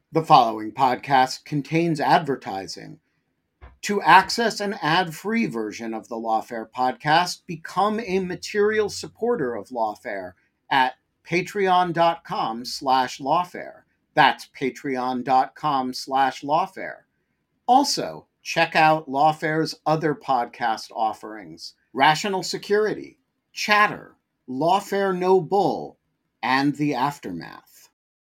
The following podcast contains advertising. To access an ad-free version of the Lawfare podcast, become a material supporter of Lawfare at patreon.com/lawfare. That's patreon.com/lawfare. Also, check out Lawfare's other podcast offerings: Rational Security, Chatter, Lawfare No Bull, and The Aftermath.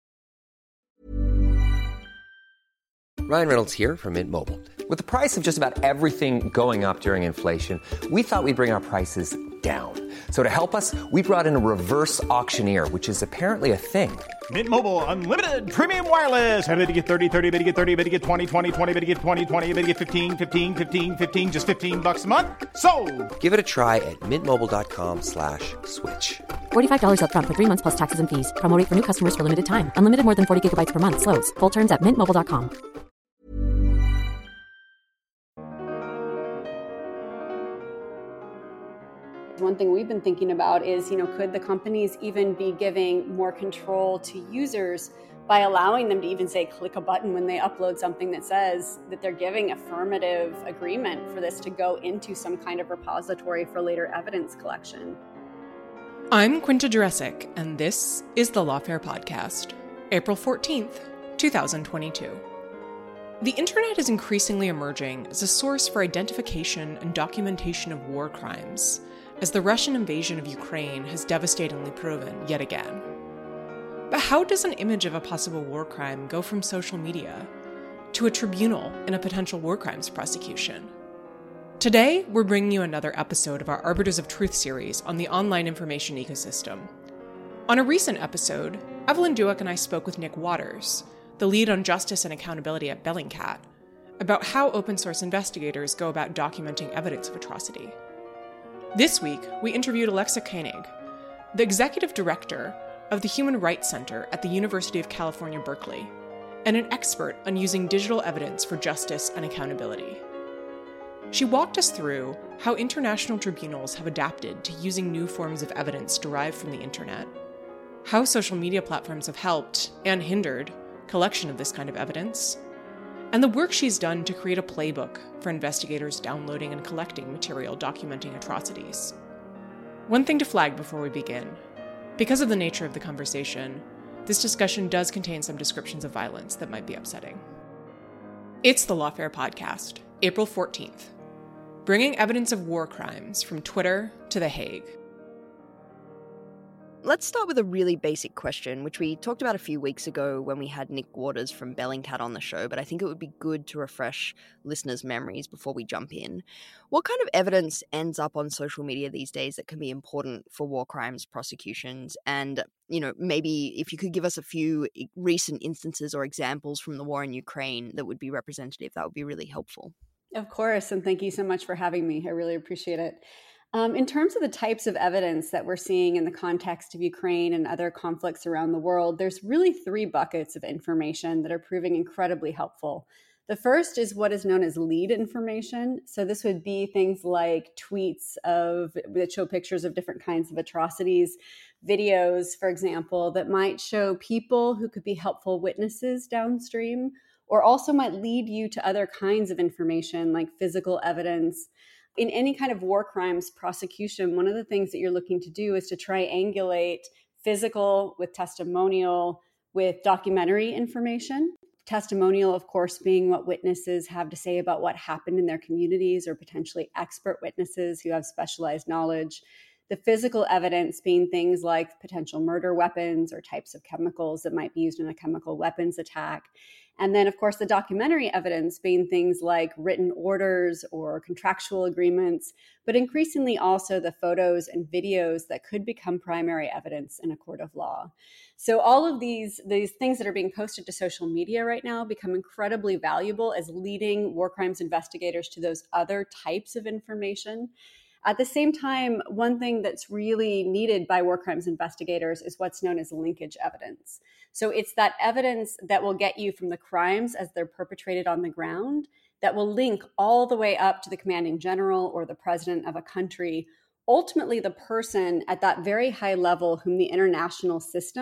Ryan Reynolds here from Mint Mobile. With the price of just about everything going up during inflation, we thought we'd bring our prices down. So to help us, we brought in a reverse auctioneer, which is apparently a thing. Mint Mobile Unlimited Premium Wireless. How to get 30, 30, bit to get 30, bit to get 20, 20, 20, bit to get 20, 20, bit to get 15, 15, 15, 15, just $15 a month? Sold! Give it a try at mintmobile.com/switch. $45 up front for 3 months plus taxes and fees. Promo rate for new customers for limited time. Unlimited more than 40 gigabytes per month. Slows full terms at mintmobile.com. One thing we've been thinking about is, could the companies even be giving more control to users by allowing them to even say click a button when they upload something that says that they're giving affirmative agreement for this to go into some kind of repository for later evidence collection. I'm Quinta Jurecic, and this is the Lawfare Podcast, April 14th, 2022. The internet is increasingly emerging as a source for identification and documentation of war crimes, as the Russian invasion of Ukraine has devastatingly proven yet again. But how does an image of a possible war crime go from social media to a tribunal in a potential war crimes prosecution? Today, we're bringing you another episode of our Arbiters of Truth series on the online information ecosystem. On a recent episode, Evelyn Douek and I spoke with Nick Waters, the lead on justice and accountability at Bellingcat, about how open source investigators go about documenting evidence of atrocity. This week, we interviewed Alexa Koenig, the executive director of the Human Rights Center at the University of California, Berkeley, and an expert on using digital evidence for justice and accountability. She walked us through how international tribunals have adapted to using new forms of evidence derived from the internet, how social media platforms have helped and hindered collection of this kind of evidence, and the work she's done to create a playbook for investigators downloading and collecting material documenting atrocities. One thing to flag before we begin: because of the nature of the conversation, this discussion does contain some descriptions of violence that might be upsetting. It's the Lawfare Podcast, April 14th, bringing evidence of war crimes from Twitter to The Hague. Let's start with a really basic question, which we talked about a few weeks ago when we had Nick Waters from Bellingcat on the show, but I think it would be good to refresh listeners' memories before we jump in. What kind of evidence ends up on social media these days that can be important for war crimes prosecutions? And, maybe if you could give us a few recent instances or examples from the war in Ukraine that would be representative, that would be really helpful. Of course, and thank you so much for having me. I really appreciate it. In terms of the types of evidence that we're seeing in the context of Ukraine and other conflicts around the world, there's really 3 buckets of information that are proving incredibly helpful. The first is what is known as lead information. So this would be things like tweets that show pictures of different kinds of atrocities, videos, for example, that might show people who could be helpful witnesses downstream, or also might lead you to other kinds of information like physical evidence. In any kind of war crimes prosecution, one of the things that you're looking to do is to triangulate physical with testimonial with documentary information. Testimonial, of course, being what witnesses have to say about what happened in their communities, or potentially expert witnesses who have specialized knowledge. The physical evidence being things like potential murder weapons or types of chemicals that might be used in a chemical weapons attack. And then, of course, the documentary evidence being things like written orders or contractual agreements, but increasingly also the photos and videos that could become primary evidence in a court of law. So all of these things that are being posted to social media right now become incredibly valuable as leading war crimes investigators to those other types of information. At the same time, one thing that's really needed by war crimes investigators is what's known as linkage evidence. So it's that evidence that will get you from the crimes as they're perpetrated on the ground, that will link all the way up to the commanding general or the president of a country, ultimately the person at that very high level whom the international system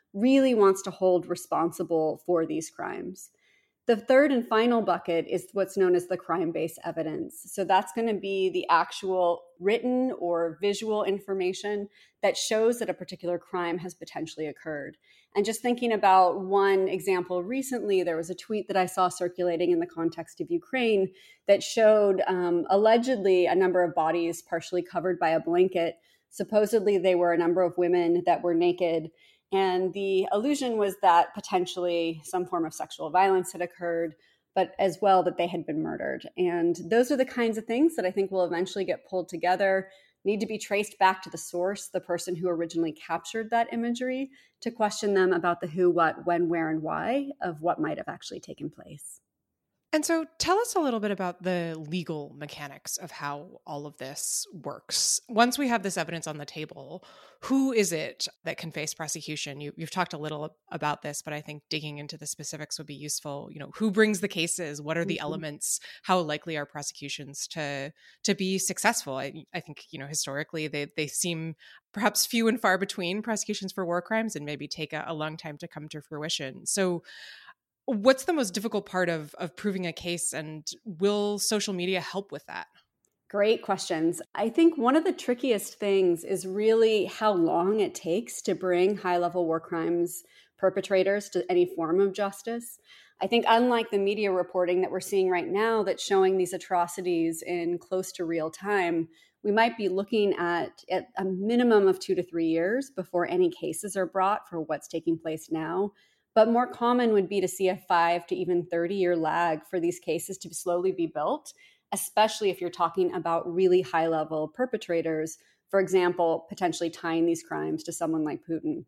really wants to hold responsible for these crimes. The third and final bucket is what's known as the crime-based evidence. So that's going to be the actual written or visual information that shows that a particular crime has potentially occurred. And just thinking about one example recently, there was a tweet that I saw circulating in the context of Ukraine that showed allegedly a number of bodies partially covered by a blanket. Supposedly, they were a number of women that were naked. And the allusion was that potentially some form of sexual violence had occurred, but as well that they had been murdered. And those are the kinds of things that I think will eventually get pulled together, need to be traced back to the source, the person who originally captured that imagery, to question them about the who, what, when, where, and why of what might have actually taken place. And so tell us a little bit about the legal mechanics of how all of this works. Once we have this evidence on the table, who is it that can face prosecution? You've talked a little about this, but I think digging into the specifics would be useful. Who brings the cases? What are the elements? How likely are prosecutions to be successful? I think, historically they seem perhaps few and far between, prosecutions for war crimes, and maybe take a long time to come to fruition. So what's the most difficult part of proving a case, and will social media help with that? Great questions. I think one of the trickiest things is really how long it takes to bring high-level war crimes perpetrators to any form of justice. I think unlike the media reporting that we're seeing right now that's showing these atrocities in close to real time, we might be looking at a minimum of 2 to 3 years before any cases are brought for what's taking place now. But more common would be to see a 5 to even 30-year lag for these cases to slowly be built, especially if you're talking about really high-level perpetrators, for example, potentially tying these crimes to someone like Putin.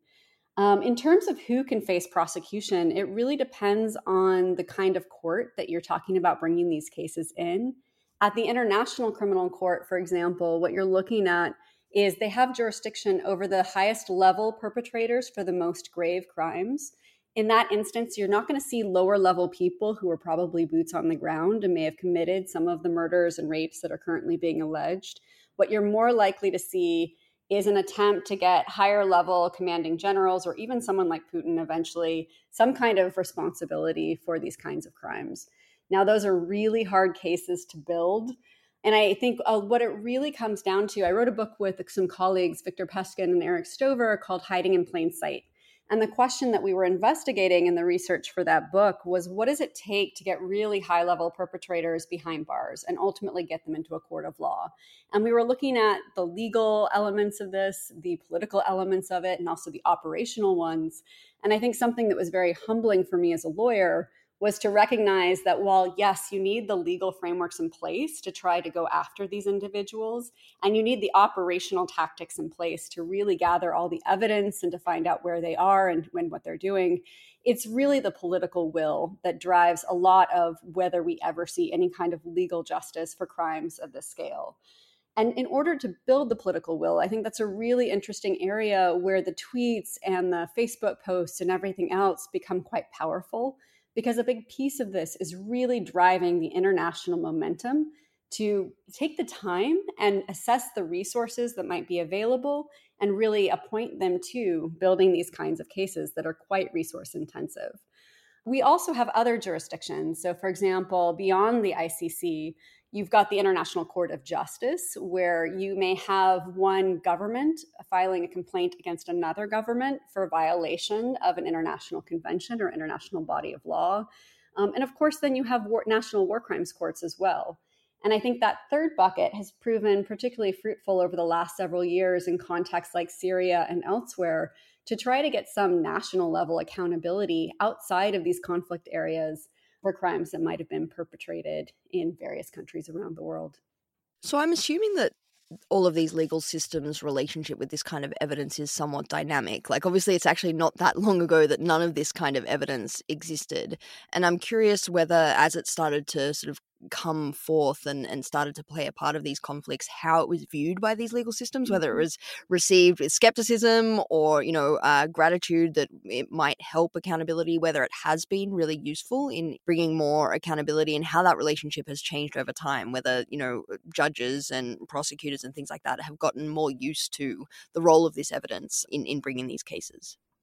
In terms of who can face prosecution, it really depends on the kind of court that you're talking about bringing these cases in. At the International Criminal Court, for example, what you're looking at is they have jurisdiction over the highest level perpetrators for the most grave crimes. In that instance, you're not going to see lower level people who are probably boots on the ground and may have committed some of the murders and rapes that are currently being alleged. What you're more likely to see is an attempt to get higher level commanding generals, or even someone like Putin eventually, some kind of responsibility for these kinds of crimes. Now, those are really hard cases to build. And I think what it really comes down to, I wrote a book with some colleagues, Victor Peskin and Eric Stover, called Hiding in Plain Sight. And the question that we were investigating in the research for that book was, what does it take to get really high-level perpetrators behind bars and ultimately get them into a court of law? And we were looking at the legal elements of this, the political elements of it, and also the operational ones. And I think something that was very humbling for me as a lawyer was to recognize that while, yes, you need the legal frameworks in place to try to go after these individuals, and you need the operational tactics in place to really gather all the evidence and to find out where they are and what they're doing, it's really the political will that drives a lot of whether we ever see any kind of legal justice for crimes of this scale. And in order to build the political will, I think that's a really interesting area where the tweets and the Facebook posts and everything else become quite powerful, because a big piece of this is really driving the international momentum to take the time and assess the resources that might be available and really appoint them to building these kinds of cases that are quite resource intensive. We also have other jurisdictions. So, for example, beyond the ICC, you've got the International Court of Justice, where you may have one government filing a complaint against another government for violation of an international convention or international body of law. And of course, then you have national war crimes courts as well. And I think that third bucket has proven particularly fruitful over the last several years in contexts like Syria and elsewhere to try to get some national level accountability outside of these conflict areas for crimes that might have been perpetrated in various countries around the world. So I'm assuming that all of these legal systems' relationship with this kind of evidence is somewhat dynamic. Like, obviously, it's actually not that long ago that none of this kind of evidence existed. And I'm curious whether, as it started to sort of come forth and started to play a part of these conflicts, how it was viewed by these legal systems, whether it was received with skepticism or, gratitude that it might help accountability, whether it has been really useful in bringing more accountability, and how that relationship has changed over time, whether, judges and prosecutors and things like that have gotten more used to the role of this evidence in bringing these cases.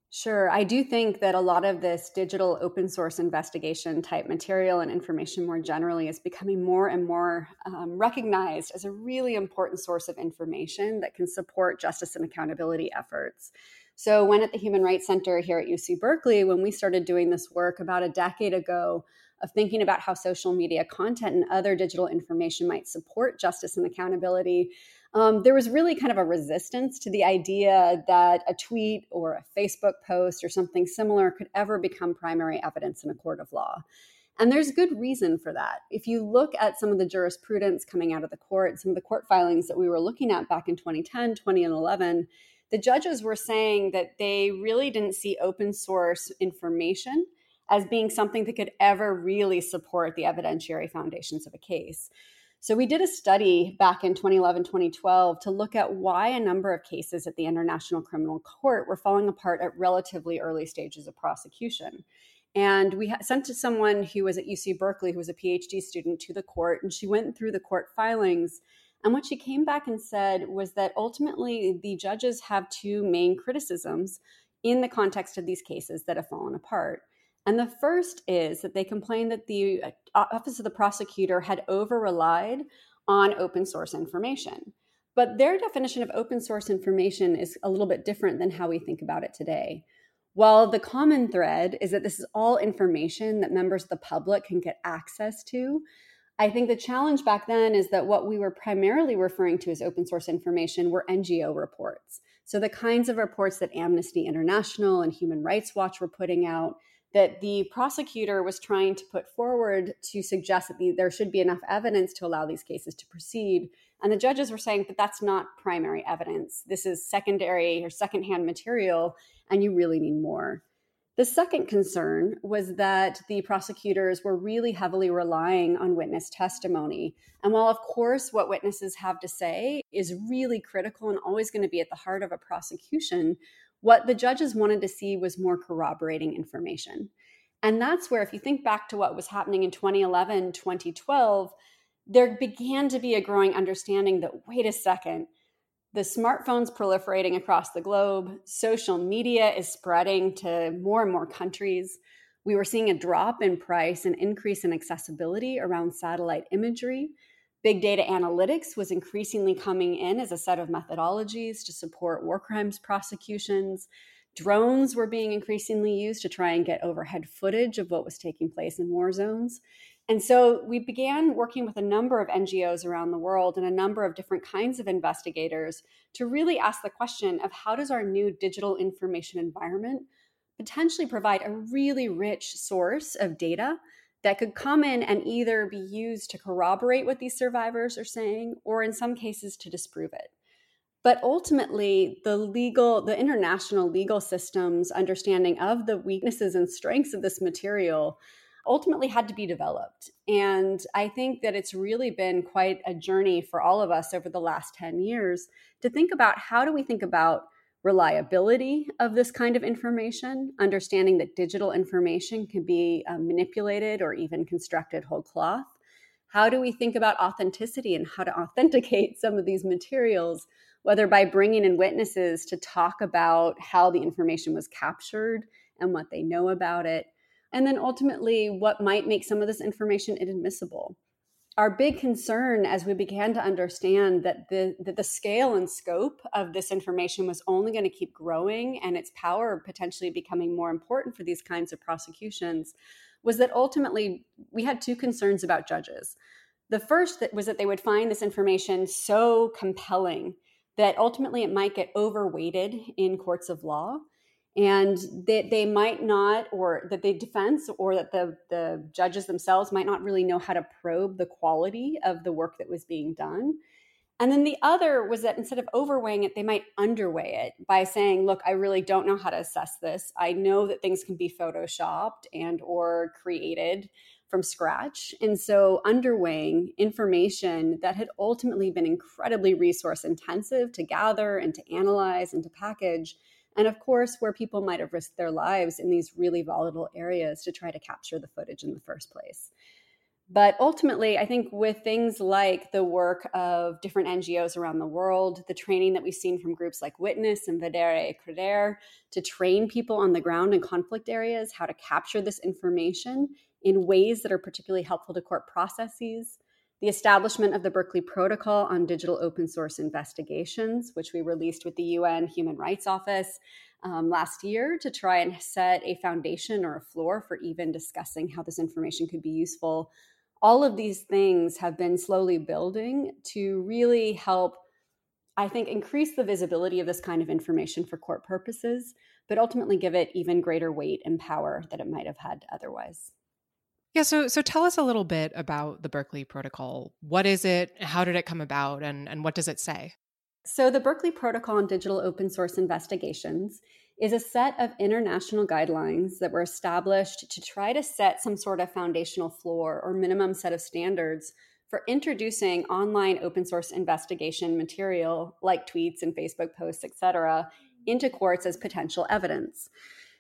Sure. I do think that a lot of this digital open source investigation type material and information more generally is becoming more and more recognized as a really important source of information that can support justice and accountability efforts. So when at the Human Rights Center here at UC Berkeley, when we started doing this work about a decade ago of thinking about how social media content and other digital information might support justice and accountability, there was really kind of a resistance to the idea that a tweet or a Facebook post or something similar could ever become primary evidence in a court of law. And there's good reason for that. If you look at some of the jurisprudence coming out of the court, some of the court filings that we were looking at back in 2010, 2011, the judges were saying that they really didn't see open source information as being something that could ever really support the evidentiary foundations of a case. So we did a study back in 2011, 2012 to look at why a number of cases at the International Criminal Court were falling apart at relatively early stages of prosecution. And we sent to someone who was at UC Berkeley, who was a PhD student, to the court, and she went through the court filings. And what she came back and said was that ultimately the judges have two main criticisms in the context of these cases that have fallen apart. And the first is that they complained that the Office of the Prosecutor had over-relied on open source information. But their definition of open source information is a little bit different than how we think about it today. While the common thread is that this is all information that members of the public can get access to, I think the challenge back then is that what we were primarily referring to as open source information were NGO reports. So the kinds of reports that Amnesty International and Human Rights Watch were putting out, that the prosecutor was trying to put forward to suggest that there should be enough evidence to allow these cases to proceed. And the judges were saying that that's not primary evidence. This is secondary or secondhand material, and you really need more. The second concern was that the prosecutors were really heavily relying on witness testimony. And while, of course, what witnesses have to say is really critical and always going to be at the heart of a prosecution, what the judges wanted to see was more corroborating information. And that's where, if you think back to what was happening in 2011, 2012, there began to be a growing understanding that, wait a second, the smartphones proliferating across the globe, social media is spreading to more and more countries. We were seeing a drop in price and increase in accessibility around satellite imagery. Big data analytics was increasingly coming in as a set of methodologies to support war crimes prosecutions. Drones were being increasingly used to try and get overhead footage of what was taking place in war zones. And so we began working with a number of NGOs around the world and a number of different kinds of investigators to really ask the question of how does our new digital information environment potentially provide a really rich source of data that could come in and either be used to corroborate what these survivors are saying, or in some cases to disprove it. But ultimately, the international legal system's understanding of the weaknesses and strengths of this material ultimately had to be developed. And I think that it's really been quite a journey for all of us over the last 10 years to think about how do we think about reliability of this kind of information, understanding that digital information can be manipulated or even constructed whole cloth. How do we think about authenticity and how to authenticate some of these materials, whether by bringing in witnesses to talk about how the information was captured and what they know about it, and then ultimately what might make some of this information inadmissible. Our big concern as we began to understand that the scale and scope of this information was only going to keep growing and its power potentially becoming more important for these kinds of prosecutions was that ultimately we had two concerns about judges. The first was that they would find this information so compelling that ultimately it might get overweighted in courts of law, and they might not, or that the defense or that the judges themselves might not really know how to probe the quality of the work that was being done. And then the other was that instead of overweighing it, they might underweigh it by saying, look, I really don't know how to assess this. I know that things can be photoshopped and or created from scratch. And so underweighing information that had ultimately been incredibly resource intensive to gather and to analyze and to package, and of course, where people might have risked their lives in these really volatile areas to try to capture the footage in the first place. But ultimately, I think with things like the work of different NGOs around the world, the training that we've seen from groups like Witness and Vedere e Credere to train people on the ground in conflict areas, how to capture this information in ways that are particularly helpful to court processes, the establishment of the Berkeley Protocol on Digital Open Source Investigations, which we released with the UN Human Rights Office last year to try and set a foundation or a floor for even discussing how this information could be useful. All of these things have been slowly building to really help, I think, increase the visibility of this kind of information for court purposes, but ultimately give it even greater weight and power that it might have had otherwise. Yeah, so tell us a little bit about the Berkeley Protocol. What is it? How did it come about? And what does it say? So the Berkeley Protocol on Digital Open Source Investigations is a set of international guidelines that were established to try to set some sort of foundational floor or minimum set of standards for introducing online open source investigation material like tweets and Facebook posts, et cetera, into courts as potential evidence.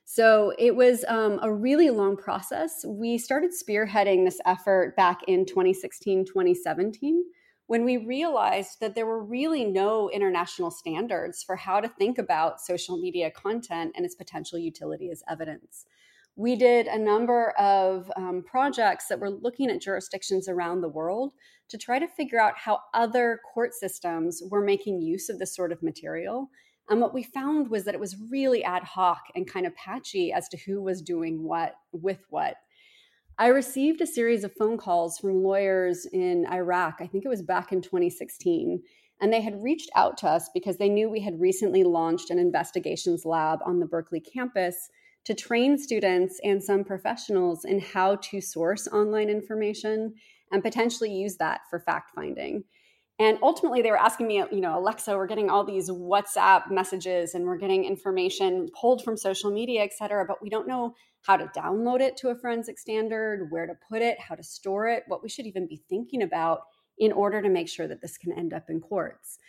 So it was a really long process. We started spearheading this effort back in 2016, 2017, when we realized that there were really no international standards for how to think about social media content and its potential utility as evidence. We did a number of projects that were looking at jurisdictions around the world to try to figure out how other court systems were making use of this sort of material. And what we found was that it was really ad hoc and kind of patchy as to who was doing what with what. I received a series of phone calls from lawyers in Iraq. I think it was back in 2016. And they had reached out to us because they knew we had recently launched an investigations lab on the Berkeley campus to train students and some professionals in how to source online information and potentially use that for fact-finding. And ultimately, they were asking me, Alexa, we're getting all these WhatsApp messages and we're getting information pulled from social media, et cetera, but we don't know how to download it to a forensic standard, where to put it, how to store it, what we should even be thinking about in order to make sure that this can end up in courts.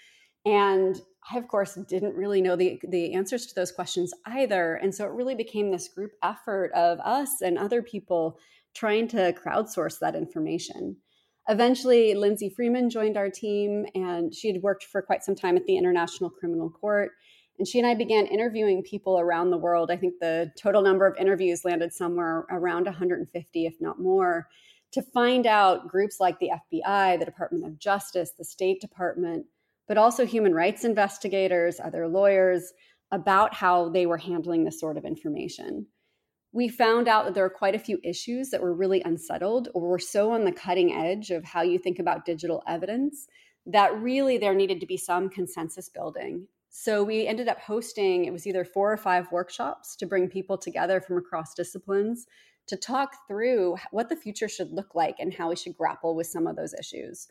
And I, of course, didn't really know the answers to those questions either. And so it really became this group effort of us and other people trying to crowdsource that information. Eventually, Lindsay Freeman joined our team, and she had worked for quite some time at the International Criminal Court. And she and I began interviewing people around the world. I think the total number of interviews landed somewhere around 150, if not more, to find out groups like the FBI, the Department of Justice, the State Department, but also human rights investigators, other lawyers, about how they were handling this sort of information. We found out that there were quite a few issues that were really unsettled or were so on the cutting edge of how you think about digital evidence that really there needed to be some consensus building. So we ended up hosting, it was either 4 or 5 workshops to bring people together from across disciplines to talk through what the future should look like and how we should grapple with some of those issues.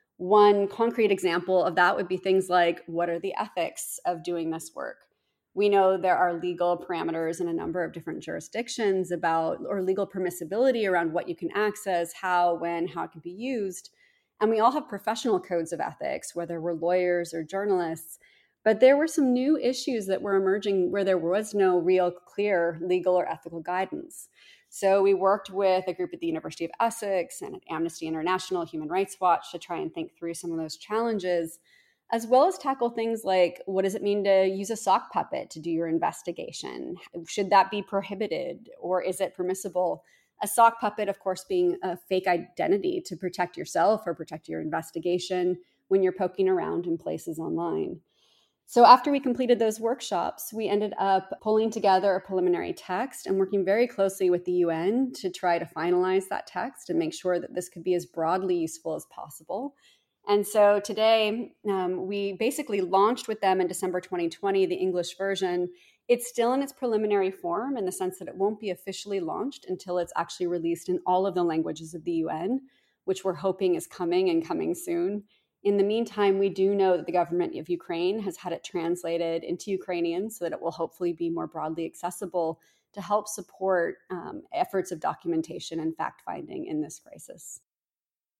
One concrete example of that would be things like, what are the ethics of doing this work? We know there are legal parameters in a number of different jurisdictions about, or legal permissibility around what you can access, how, when, how it can be used. And we all have professional codes of ethics, whether we're lawyers or journalists. But there were some new issues that were emerging where there was no real clear legal or ethical guidance. So we worked with a group at the University of Essex and at Amnesty International, Human Rights Watch to try and think through some of those challenges, as well as tackle things like, what does it mean to use a sock puppet to do your investigation? Should that be prohibited or is it permissible? A sock puppet, of course, being a fake identity to protect yourself or protect your investigation when you're poking around in places online. So after we completed those workshops, we ended up pulling together a preliminary text and working very closely with the UN to try to finalize that text and make sure that this could be as broadly useful as possible. And so today, we basically launched with them in December 2020, the English version. It's still in its preliminary form in the sense that it won't be officially launched until it's actually released in all of the languages of the UN, which we're hoping is coming and coming soon. In the meantime, we do know that the government of Ukraine has had it translated into Ukrainian so that it will hopefully be more broadly accessible to help support efforts of documentation and fact-finding in this crisis.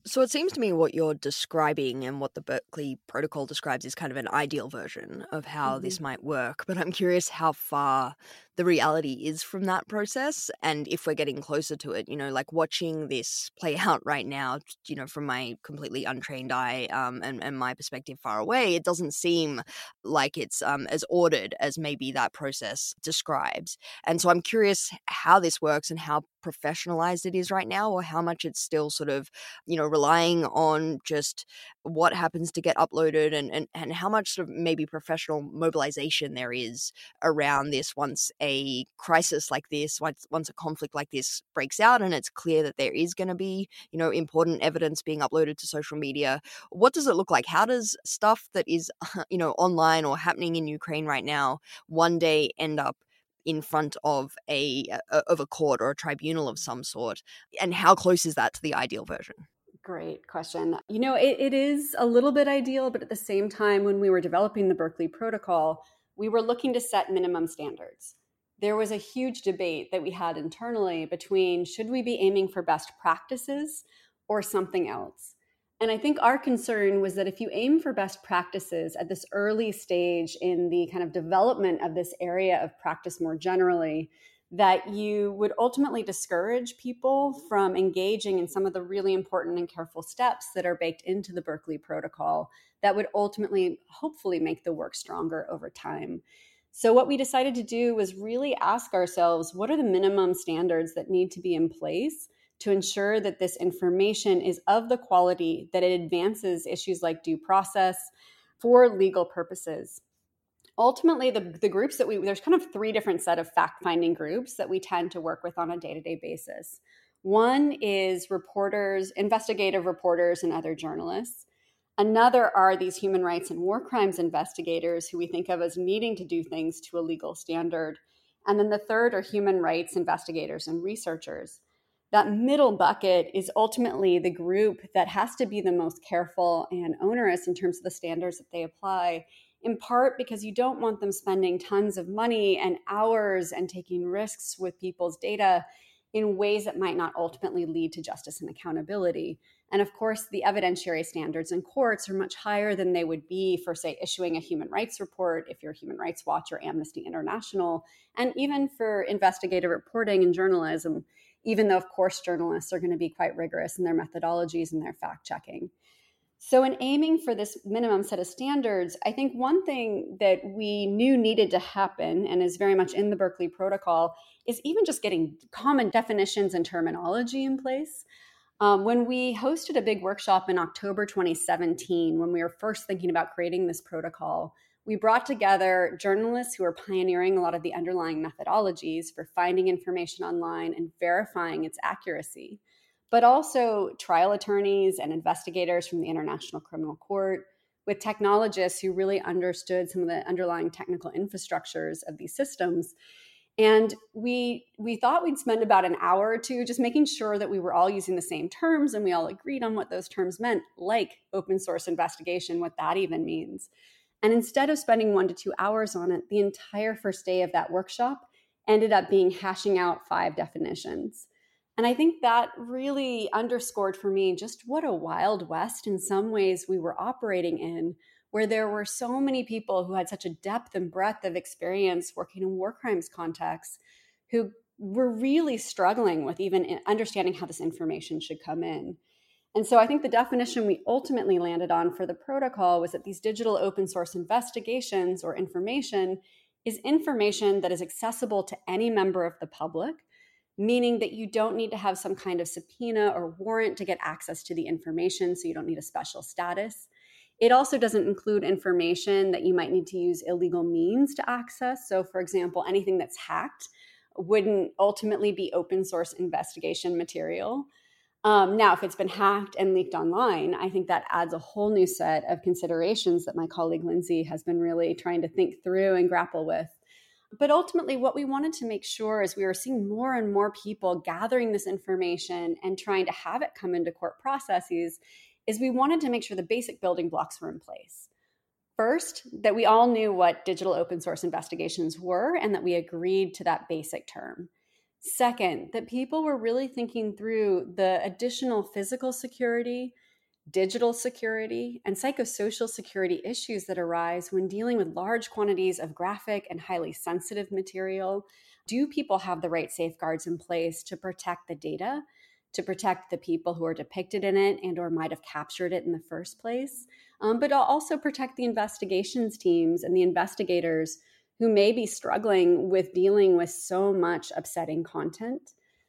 So it seems to me what you're describing and what the Berkeley Protocol describes is kind of an ideal version of how this might work. But I'm curious how far the reality is from that process and if we're getting closer to it, like watching this play out right now, from my completely untrained eye and my perspective far away, it doesn't seem like it's as ordered as maybe that process describes. And so I'm curious how this works and how professionalized it is right now, or how much it's still sort of relying on just what happens to get uploaded and how much sort of maybe professional mobilization there is around this once a crisis like this, once a conflict like this breaks out and it's clear that there is going to be, important evidence being uploaded to social media. What does it look like? How does stuff that is, online or happening in Ukraine right now one day end up in front of a court or a tribunal of some sort? And how close is that to the ideal version? Great question. It is a little bit ideal, but at the same time, when we were developing the Berkeley Protocol, we were looking to set minimum standards. There was a huge debate that we had internally between should we be aiming for best practices or something else? And I think our concern was that if you aim for best practices at this early stage in the kind of development of this area of practice more generally, that you would ultimately discourage people from engaging in some of the really important and careful steps that are baked into the Berkeley Protocol that would ultimately, hopefully, make the work stronger over time. So what we decided to do was really ask ourselves, what are the minimum standards that need to be in place to ensure that this information is of the quality that it advances issues like due process for legal purposes? Ultimately, the groups that there's kind of three different set of fact-finding groups that we tend to work with on a day-to-day basis. One is reporters, investigative reporters, and other journalists. Another are these human rights and war crimes investigators who we think of as needing to do things to a legal standard. And then the third are human rights investigators and researchers. That middle bucket is ultimately the group that has to be the most careful and onerous in terms of the standards that they apply, in part because you don't want them spending tons of money and hours and taking risks with people's data in ways that might not ultimately lead to justice and accountability. And of course, the evidentiary standards in courts are much higher than they would be for, say, issuing a human rights report if you're Human Rights Watch or Amnesty International, and even for investigative reporting and journalism, even though, of course, journalists are going to be quite rigorous in their methodologies and their fact-checking. So in aiming for this minimum set of standards, I think one thing that we knew needed to happen and is very much in the Berkeley Protocol is even just getting common definitions and terminology in place. When we hosted a big workshop in October 2017, when we were first thinking about creating this protocol, we brought together journalists who are pioneering a lot of the underlying methodologies for finding information online and verifying its accuracy, but also trial attorneys and investigators from the International Criminal Court, with technologists who really understood some of the underlying technical infrastructures of these systems. And we thought we'd spend about an hour or two just making sure that we were all using the same terms and we all agreed on what those terms meant, like open source investigation, what that even means. And instead of spending 1 to 2 hours on it, the entire first day of that workshop ended up being hashing out 5 definitions. And I think that really underscored for me just what a Wild West in some ways we were operating in, where there were so many people who had such a depth and breadth of experience working in war crimes contexts who were really struggling with even understanding how this information should come in. And so I think the definition we ultimately landed on for the protocol was that these digital open source investigations or information is information that is accessible to any member of the public, meaning that you don't need to have some kind of subpoena or warrant to get access to the information, so you don't need a special status. It also doesn't include information that you might need to use illegal means to access. So, for example, anything that's hacked wouldn't ultimately be open source investigation material. Now, if it's been hacked and leaked online, I think that adds a whole new set of considerations that my colleague Lindsay has been really trying to think through and grapple with. But ultimately, what we wanted to make sure is we were seeing more and more people gathering this information and trying to have it come into court processes, is we wanted to make sure the basic building blocks were in place. First, that we all knew what digital open source investigations were and that we agreed to that basic term. Second, that people were really thinking through the additional physical security, digital security, and psychosocial security issues that arise when dealing with large quantities of graphic and highly sensitive material. Do people have the right safeguards in place to protect the data, to protect the people who are depicted in it and or might have captured it in the first place, but also protect the investigations teams and the investigators who may be struggling with dealing with so much upsetting content?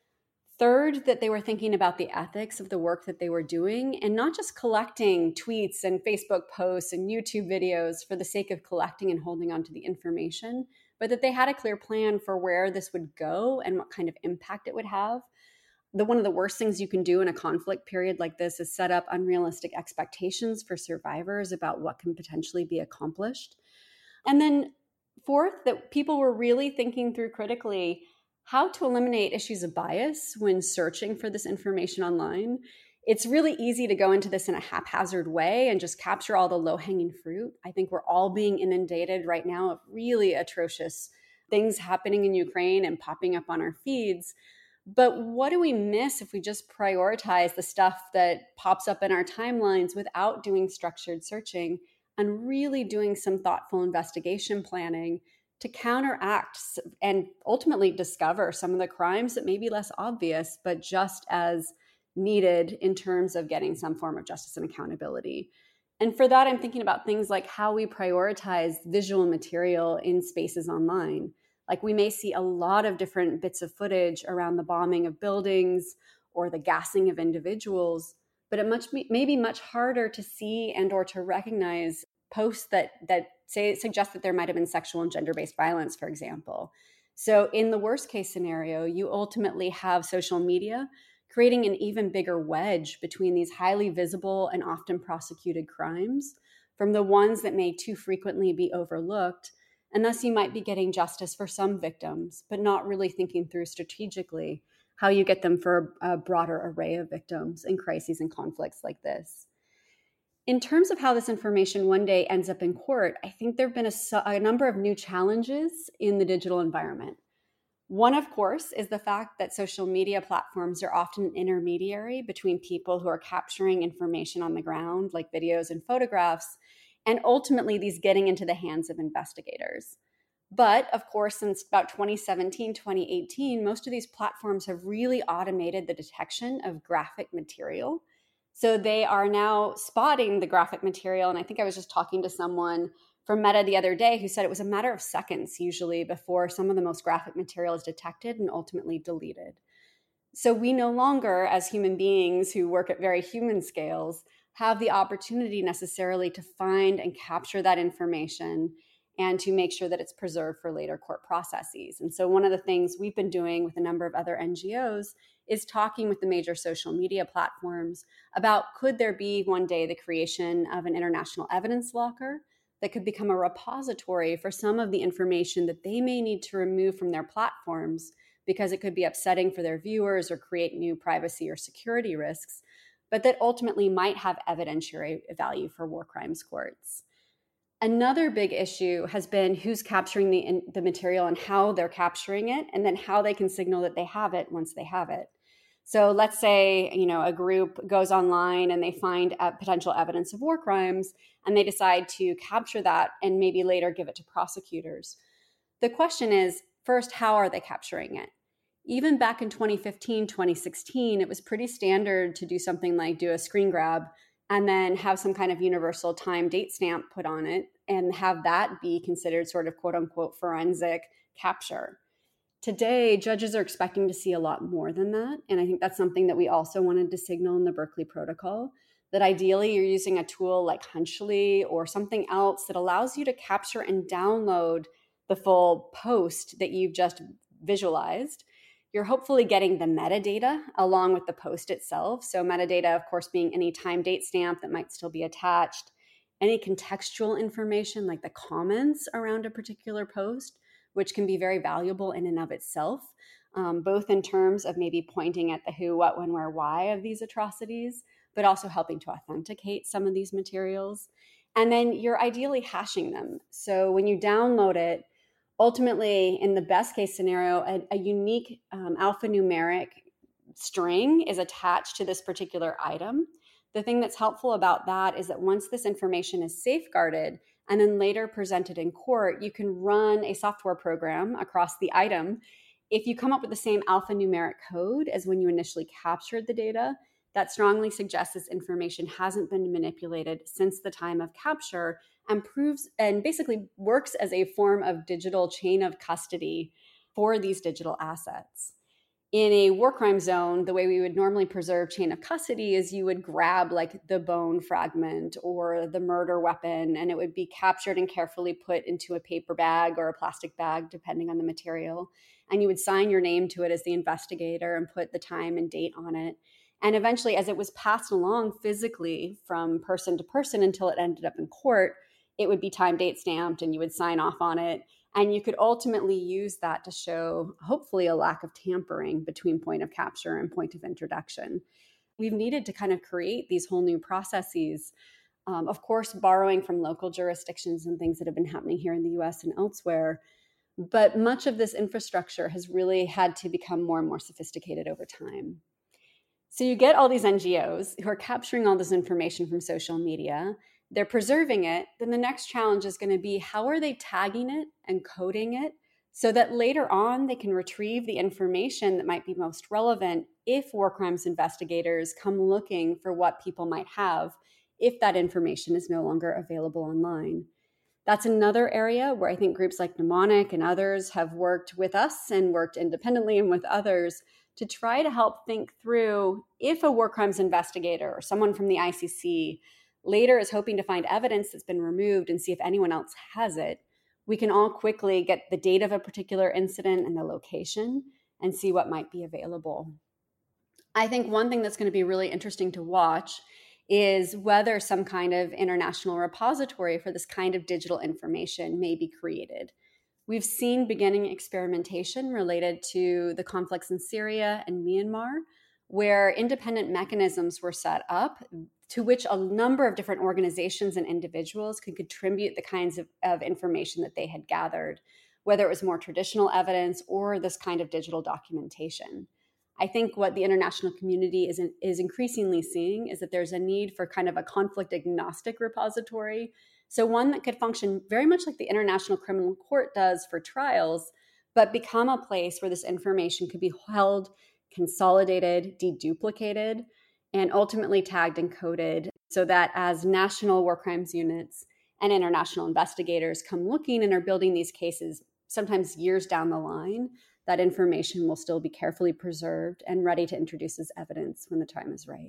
Third, that they were thinking about the ethics of the work that they were doing and not just collecting tweets and Facebook posts and YouTube videos for the sake of collecting and holding on to the information, but that they had a clear plan for where this would go and what kind of impact it would have. One of the worst things you can do in a conflict period like this is set up unrealistic expectations for survivors about what can potentially be accomplished. And then fourth, that people were really thinking through critically how to eliminate issues of bias when searching for this information online. It's really easy to go into this in a haphazard way and just capture all the low-hanging fruit. I think we're all being inundated right now of really atrocious things happening in Ukraine and popping up on our feeds. But what do we miss if we just prioritize the stuff that pops up in our timelines without doing structured searching and really doing some thoughtful investigation planning to counteract and ultimately discover some of the crimes that may be less obvious, but just as needed in terms of getting some form of justice and accountability? And for that, I'm thinking about things like how we prioritize visual material in spaces online. Like we may see a lot of different bits of footage around the bombing of buildings or the gassing of individuals, but it may be much harder to see and or to recognize posts that suggest that there might have been sexual and gender-based violence, for example. So in the worst case scenario, you ultimately have social media creating an even bigger wedge between these highly visible and often prosecuted crimes from the ones that may too frequently be overlooked. And thus you might be getting justice for some victims, but not really thinking through strategically how you get them for a broader array of victims in crises and conflicts like this. In terms of how this information one day ends up in court, I think there have been a number of new challenges in the digital environment. One, of course, is the fact that social media platforms are often an intermediary between people who are capturing information on the ground, like videos and photographs, and ultimately these getting into the hands of investigators. But of course, since about 2017, 2018, most of these platforms have really automated the detection of graphic material. So they are now spotting the graphic material. And I think I was just talking to someone from Meta the other day who said it was a matter of seconds usually before some of the most graphic material is detected and ultimately deleted. So we no longer, as human beings who work at very human scales, have the opportunity necessarily to find and capture that information and to make sure that it's preserved for later court processes. And so one of the things we've been doing with a number of other NGOs is talking with the major social media platforms about could there be one day the creation of an international evidence locker that could become a repository for some of the information that they may need to remove from their platforms because it could be upsetting for their viewers or create new privacy or security risks, but that ultimately might have evidentiary value for war crimes courts. Another big issue has been who's capturing the material and how they're capturing it, and then how they can signal that they have it once they have it. So let's say, a group goes online and they find potential evidence of war crimes, and they decide to capture that and maybe later give it to prosecutors. The question is, first, how are they capturing it? Even back in 2015, 2016, it was pretty standard to do something like do a screen grab and then have some kind of universal time date stamp put on it and have that be considered sort of quote unquote forensic capture. Today, judges are expecting to see a lot more than that. And I think that's something that we also wanted to signal in the Berkeley Protocol, that ideally you're using a tool like Hunchly or something else that allows you to capture and download the full post that you've just visualized. You're hopefully getting the metadata along with the post itself. So metadata, of course, being any time date stamp that might still be attached, any contextual information like the comments around a particular post, which can be very valuable in and of itself, both in terms of maybe pointing at the who, what, when, where, why of these atrocities, but also helping to authenticate some of these materials. And then you're ideally hashing them. So when you download it, Ultimately, in the best case scenario, a unique alphanumeric string is attached to this particular item. The thing that's helpful about that is that once this information is safeguarded and then later presented in court, you can run a software program across the item. If you come up with the same alphanumeric code as when you initially captured the data, that strongly suggests this information hasn't been manipulated since the time of capture, and proves and basically works as a form of digital chain of custody for these digital assets. In a war crime zone, the way we would normally preserve chain of custody is you would grab like the bone fragment or the murder weapon, and it would be captured and carefully put into a paper bag or a plastic bag, depending on the material. And you would sign your name to it as the investigator and put the time and date on it. And eventually, as it was passed along physically from person to person until it ended up in court, it would be time date stamped and you would sign off on it. And you could ultimately use that to show, hopefully, a lack of tampering between point of capture and point of introduction. We've needed to kind of create these whole new processes, of course, borrowing from local jurisdictions and things that have been happening here in the US and elsewhere. But much of this infrastructure has really had to become more and more sophisticated over time. So you get all these NGOs who are capturing all this information from social media. They're preserving it. Then the next challenge is going to be, how are they tagging it and coding it so that later on they can retrieve the information that might be most relevant if war crimes investigators come looking for what people might have if that information is no longer available online. That's another area where I think groups like Mnemonic and others have worked with us and worked independently and with others to try to help think through, if a war crimes investigator or someone from the ICC later is hoping to find evidence that's been removed and see if anyone else has it, we can all quickly get the date of a particular incident and the location and see what might be available. I think one thing that's going to be really interesting to watch is whether some kind of international repository for this kind of digital information may be created. We've seen beginning experimentation related to the conflicts in Syria and Myanmar, where independent mechanisms were set up to which a number of different organizations and individuals could contribute the kinds of information that they had gathered, whether it was more traditional evidence or this kind of digital documentation. I think what the international community is increasingly seeing is that there's a need for kind of a conflict agnostic repository. So one that could function very much like the International Criminal Court does for trials, but become a place where this information could be held, consolidated, deduplicated, and ultimately tagged and coded so that as national war crimes units and international investigators come looking and are building these cases, sometimes years down the line, that information will still be carefully preserved and ready to introduce as evidence when the time is right.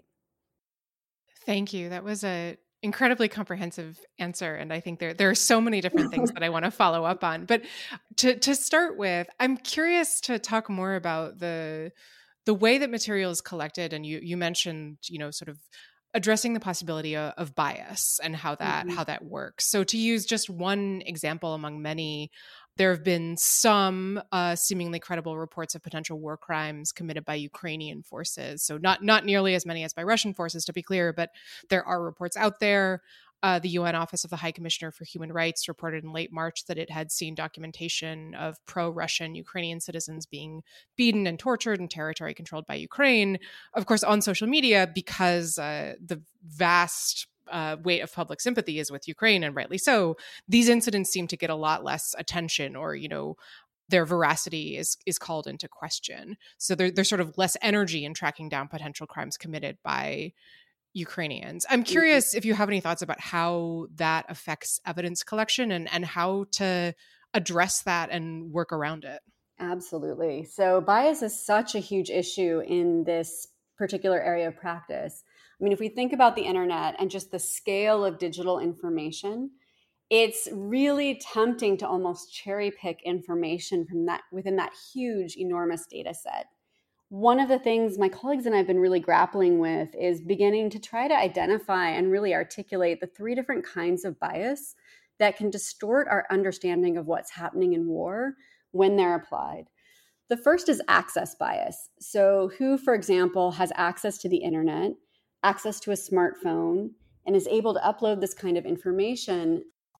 Thank you. That was an incredibly comprehensive answer. And I think there are so many different things that I want to follow up on. But to start with, I'm curious to talk more about the way that material is collected. And you mentioned, sort of addressing the possibility of bias and how that works. So to use just one example among many, there have been some seemingly credible reports of potential war crimes committed by Ukrainian forces. So not nearly as many as by Russian forces, to be clear, but there are reports out there. The UN Office of the High Commissioner for Human Rights reported in late March that it had seen documentation of pro-Russian Ukrainian citizens being beaten and tortured in territory controlled by Ukraine, of course, on social media, because the vast weight of public sympathy is with Ukraine, and rightly so. These incidents seem to get a lot less attention, or their veracity is called into question. So there's sort of less energy in tracking down potential crimes committed by Ukrainians. I'm curious if you have any thoughts about how that affects evidence collection and how to address that and work around it. Absolutely. So bias is such a huge issue in this particular area of practice. I mean, if we think about the internet and just the scale of digital information, it's really tempting to almost cherry pick information from that within that huge, enormous data set. One of the things my colleagues and I have been really grappling with is beginning to try to identify and really articulate the three different kinds of bias that can distort our understanding of what's happening in war when they're applied. The first is access bias. So who, for example, has access to the internet, access to a smartphone, and is able to upload this kind of information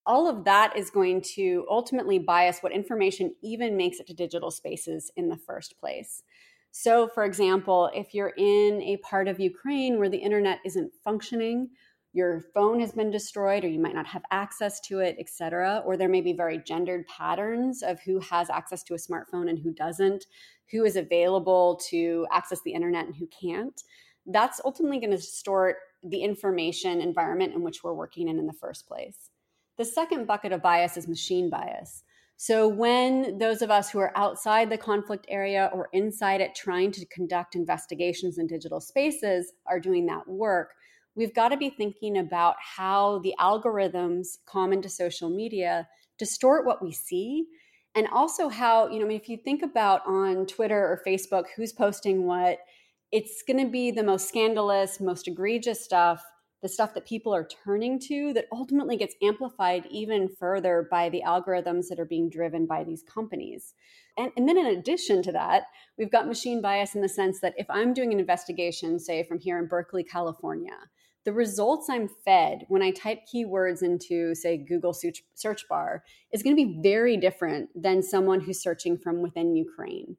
all of that is going to ultimately bias what information even makes it to digital spaces in the first place. So, for example, if you're in a part of Ukraine where the internet isn't functioning, your phone has been destroyed, or you might not have access to it, et cetera, or there may be very gendered patterns of who has access to a smartphone and who doesn't, who is available to access the internet and who can't. That's ultimately going to distort the information environment in which we're working in the first place. The second bucket of bias is machine bias. So when those of us who are outside the conflict area or inside it trying to conduct investigations in digital spaces are doing that work, we've got to be thinking about how the algorithms common to social media distort what we see. And also how, if you think about on Twitter or Facebook, who's posting what, it's going to be the most scandalous, most egregious stuff, the stuff that people are turning to that ultimately gets amplified even further by the algorithms that are being driven by these companies. And then in addition to that, we've got machine bias in the sense that if I'm doing an investigation, say from here in Berkeley, California, the results I'm fed when I type keywords into, say, Google search bar is going to be very different than someone who's searching from within Ukraine.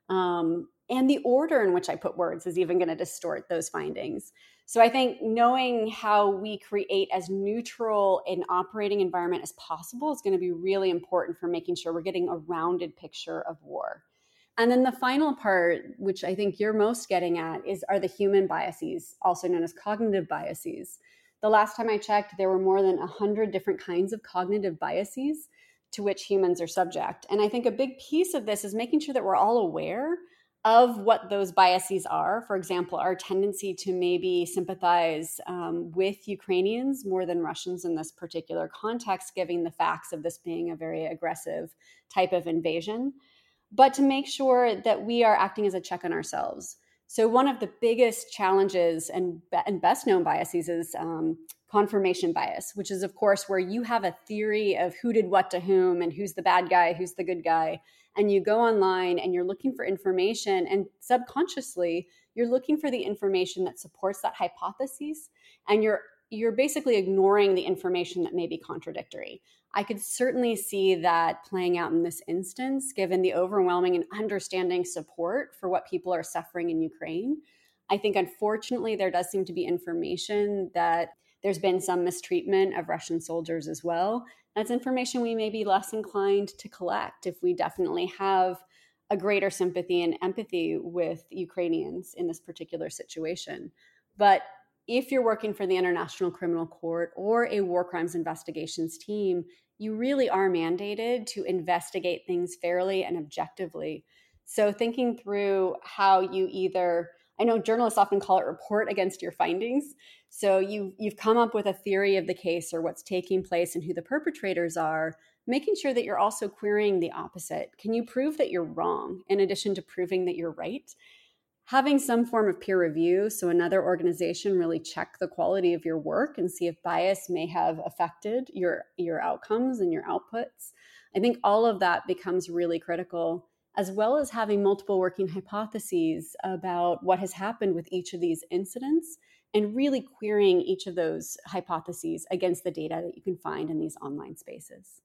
And the order in which I put words is even going to distort those findings. So I think knowing how we create as neutral an operating environment as possible is going to be really important for making sure we're getting a rounded picture of war. And then the final part, which I think you're most getting at, are the human biases, also known as cognitive biases. The last time I checked, there were more than 100 different kinds of cognitive biases to which humans are subject. And I think a big piece of this is making sure that we're all aware of what those biases are. For example, our tendency to maybe sympathize with Ukrainians more than Russians in this particular context, given the facts of this being a very aggressive type of invasion, but to make sure that we are acting as a check on ourselves. So one of the biggest challenges and best known biases is confirmation bias, which is, of course, where you have a theory of who did what to whom and who's the bad guy, who's the good guy. And you go online and you're looking for information, and subconsciously you're looking for the information that supports that hypothesis, and you're basically ignoring the information that may be contradictory. I could certainly see that playing out in this instance, given the overwhelming and understanding support for what people are suffering in Ukraine. I think, unfortunately, there does seem to be information that there's been some mistreatment of Russian soldiers as well. That's information we may be less inclined to collect if we definitely have a greater sympathy and empathy with Ukrainians in this particular situation. But if you're working for the International Criminal Court or a war crimes investigations team, you really are mandated to investigate things fairly and objectively. So thinking through how you either, I know journalists often call it report against your findings. So you've come up with a theory of the case or what's taking place and who the perpetrators are, making sure that you're also querying the opposite. Can you prove that you're wrong in addition to proving that you're right? Having some form of peer review, so another organization really check the quality of your work and see if bias may have affected your outcomes and your outputs. I think all of that becomes really critical, as well as having multiple working hypotheses about what has happened with each of these incidents and really querying each of those hypotheses against the data that you can find in these online spaces.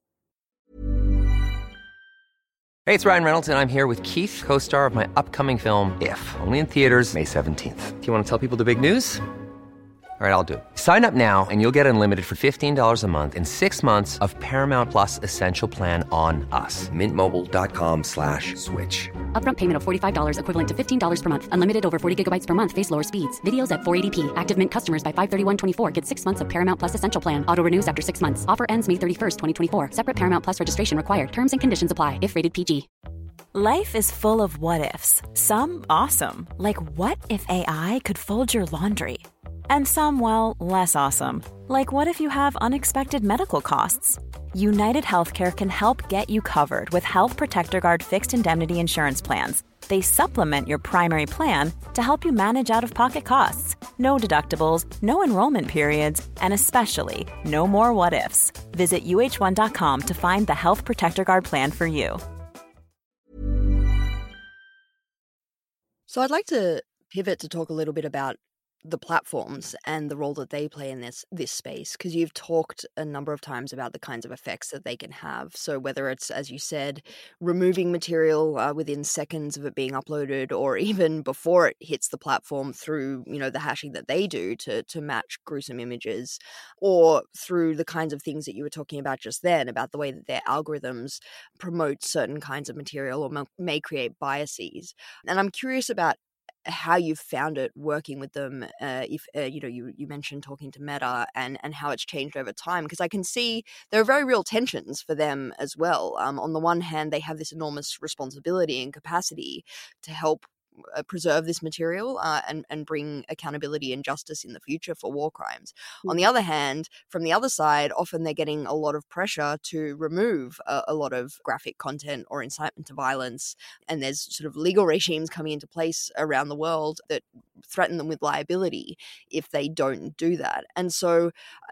Hey, it's Ryan Reynolds, and I'm here with Keith, co-star of my upcoming film, If, only in theaters May 17th. Do you want to tell people the big news? All right, I'll do it. Sign up now and you'll get unlimited for $15 a month and 6 months of Paramount Plus Essential Plan on us. MintMobile.com/switch. Upfront payment of $45 equivalent to $15 per month. Unlimited over 40 gigabytes per month. Face lower speeds. Videos at 480p. Active Mint customers by 531.24 get 6 months of Paramount Plus Essential Plan. Auto renews after 6 months. Offer ends May 31st, 2024. Separate Paramount Plus registration required. Terms and conditions apply if rated PG. Life is full of what-ifs. Some awesome. Like what if AI could fold your laundry? And some, well, less awesome. Like what if you have unexpected medical costs? United Healthcare can help get you covered with Health Protector Guard fixed indemnity insurance plans. They supplement your primary plan to help you manage out-of-pocket costs. No deductibles, no enrollment periods, and especially no more what-ifs. Visit UH1.com to find the Health Protector Guard plan for you. So I'd like to pivot to talk a little bit about the platforms and the role that they play in this space, because you've talked a number of times about the kinds of effects that they can have. So whether it's, as you said, removing material within seconds of it being uploaded, or even before it hits the platform through, the hashing that they do to match gruesome images, or through the kinds of things that you were talking about just then, about the way that their algorithms promote certain kinds of material or may create biases. And I'm curious about how you've found it working with them. If you mentioned talking to Meta and how it's changed over time, because I can see there are very real tensions for them as well. On the one hand, they have this enormous responsibility and capacity to help preserve this material and bring accountability and justice in the future for war crimes. On the other hand, from the other side, often they're getting a lot of pressure to remove a lot of graphic content or incitement to violence, and there's sort of legal regimes coming into place around the world that threaten them with liability if they don't do that. And so,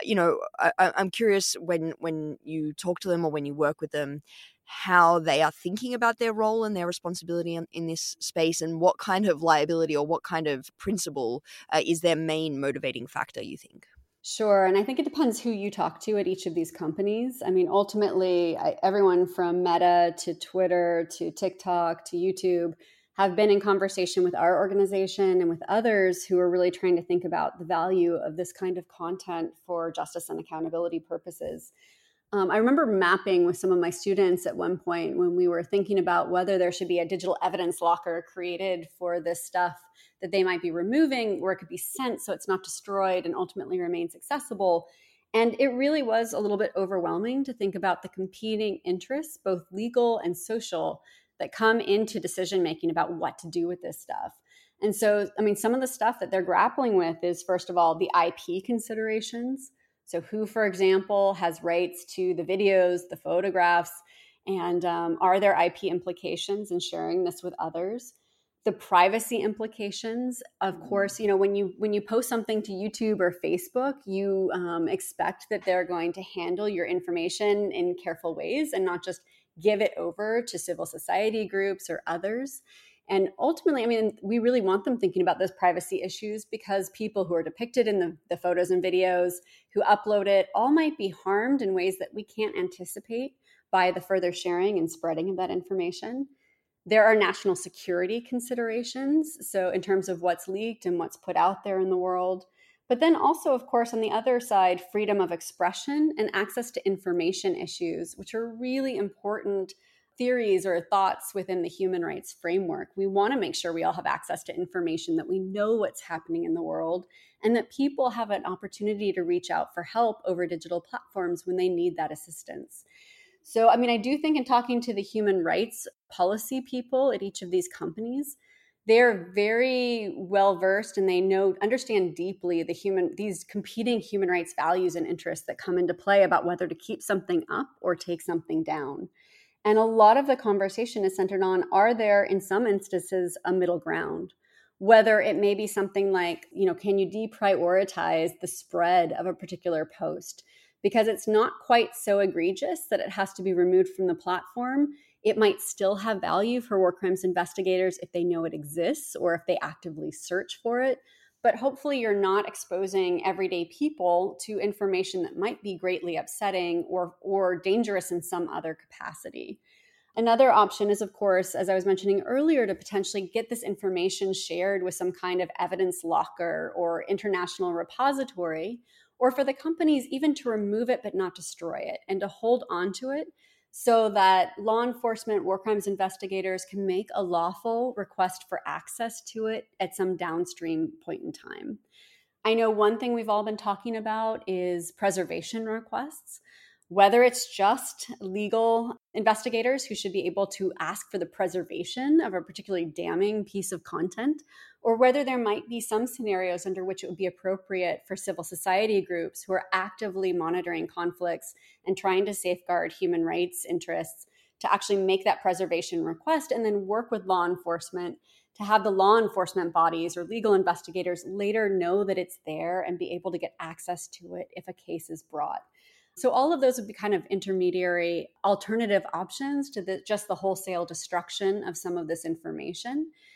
I'm curious, when you talk to them or when you work with them, how they are thinking about their role and their responsibility in this space, and what kind of liability or what kind of principle is their main motivating factor, you think? Sure. And I think it depends who you talk to at each of these companies. I mean, ultimately, everyone from Meta to Twitter to TikTok to YouTube have been in conversation with our organization and with others who are really trying to think about the value of this kind of content for justice and accountability purposes. I remember mapping with some of my students at one point when we were thinking about whether there should be a digital evidence locker created for this stuff that they might be removing, where it could be sent so it's not destroyed and ultimately remains accessible. And it really was a little bit overwhelming to think about the competing interests, both legal and social, that come into decision making about what to do with this stuff. And so, some of the stuff that they're grappling with is, first of all, the IP considerations. So who, for example, has rights to the videos, the photographs, and are there IP implications in sharing this with others? The privacy implications, of course, when you post something to YouTube or Facebook, you expect that they're going to handle your information in careful ways and not just give it over to civil society groups or others. And ultimately, we really want them thinking about those privacy issues, because people who are depicted in the photos and videos, who upload it, all might be harmed in ways that we can't anticipate by the further sharing and spreading of that information. There are national security considerations, so in terms of what's leaked and what's put out there in the world. But then also, of course, on the other side, freedom of expression and access to information issues, which are really important theories or thoughts within the human rights framework. We want to make sure we all have access to information, that we know what's happening in the world, and that people have an opportunity to reach out for help over digital platforms when they need that assistance. So, I do think, in talking to the human rights policy people at each of these companies, they're very well versed and they understand deeply these competing human rights values and interests that come into play about whether to keep something up or take something down. And a lot of the conversation is centered on, are there, in some instances, a middle ground? Whether it may be something like, can you deprioritize the spread of a particular post? Because it's not quite so egregious that it has to be removed from the platform. It might still have value for war crimes investigators if they know it exists or if they actively search for it. But hopefully you're not exposing everyday people to information that might be greatly upsetting or dangerous in some other capacity. Another option is, of course, as I was mentioning earlier, to potentially get this information shared with some kind of evidence locker or international repository, or for the companies even to remove it but not destroy it, and to hold on to it so that law enforcement, war crimes investigators can make a lawful request for access to it at some downstream point in time. I know one thing we've all been talking about is preservation requests, whether it's just legal investigators who should be able to ask for the preservation of a particularly damning piece of content, or whether there might be some scenarios under which it would be appropriate for civil society groups who are actively monitoring conflicts and trying to safeguard human rights interests to actually make that preservation request and then work with law enforcement to have the law enforcement bodies or legal investigators later know that it's there and be able to get access to it if a case is brought. So all of those would be kind of intermediary alternative options to just the wholesale destruction of some of this information.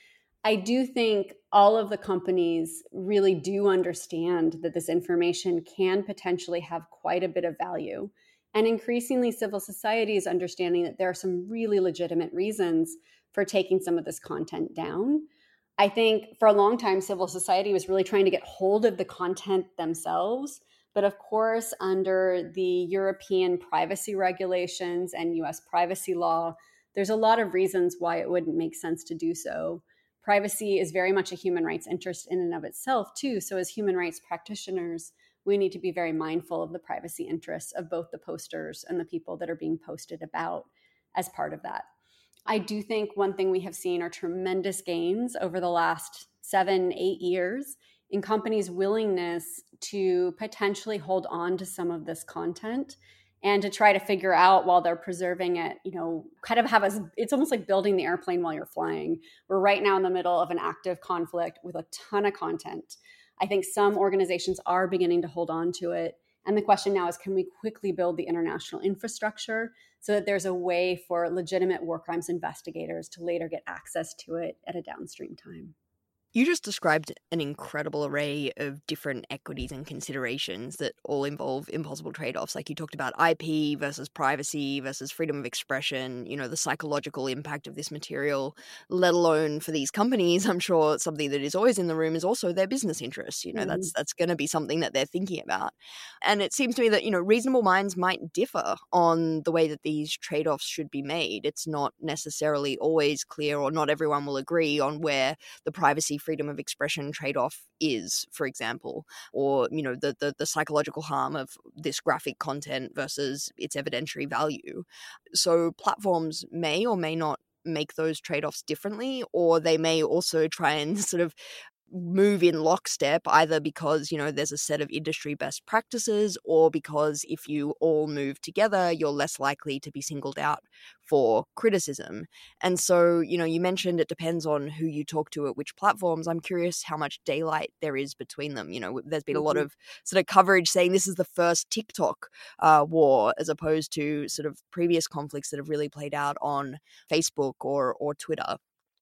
I do think all of the companies really do understand that this information can potentially have quite a bit of value. And increasingly, civil society is understanding that there are some really legitimate reasons for taking some of this content down. I think for a long time, civil society was really trying to get hold of the content themselves. But of course, under the European privacy regulations and US privacy law, there's a lot of reasons why it wouldn't make sense to do so. Privacy is very much a human rights interest in and of itself, too. So as human rights practitioners, we need to be very mindful of the privacy interests of both the posters and the people that are being posted about as part of that. I do think one thing we have seen are tremendous gains over the last 7-8 years in companies' willingness to potentially hold on to some of this content and to try to figure out while they're preserving it, kind of it's almost like building the airplane while you're flying. We're right now in the middle of an active conflict with a ton of content. I think some organizations are beginning to hold on to it. And the question now is, can we quickly build the international infrastructure so that there's a way for legitimate war crimes investigators to later get access to it at a downstream time? You just described an incredible array of different equities and considerations that all involve impossible trade-offs. Like you talked about IP versus privacy versus freedom of expression, the psychological impact of this material, let alone for these companies. I'm sure something that is always in the room is also their business interests. That's going to be something that they're thinking about. And it seems to me that, reasonable minds might differ on the way that these trade-offs should be made. It's not necessarily always clear, or not everyone will agree on where the privacy freedom of expression trade-off is, for example, or the psychological harm of this graphic content versus its evidentiary value. So platforms may or may not make those trade-offs differently, or they may also try and sort of move in lockstep, either because there's a set of industry best practices, or because if you all move together, you're less likely to be singled out for criticism. And so you mentioned it depends on who you talk to at which platforms. I'm curious how much daylight there is between them. There's been a lot of sort of coverage saying this is the first TikTok war, as opposed to sort of previous conflicts that have really played out on Facebook or Twitter.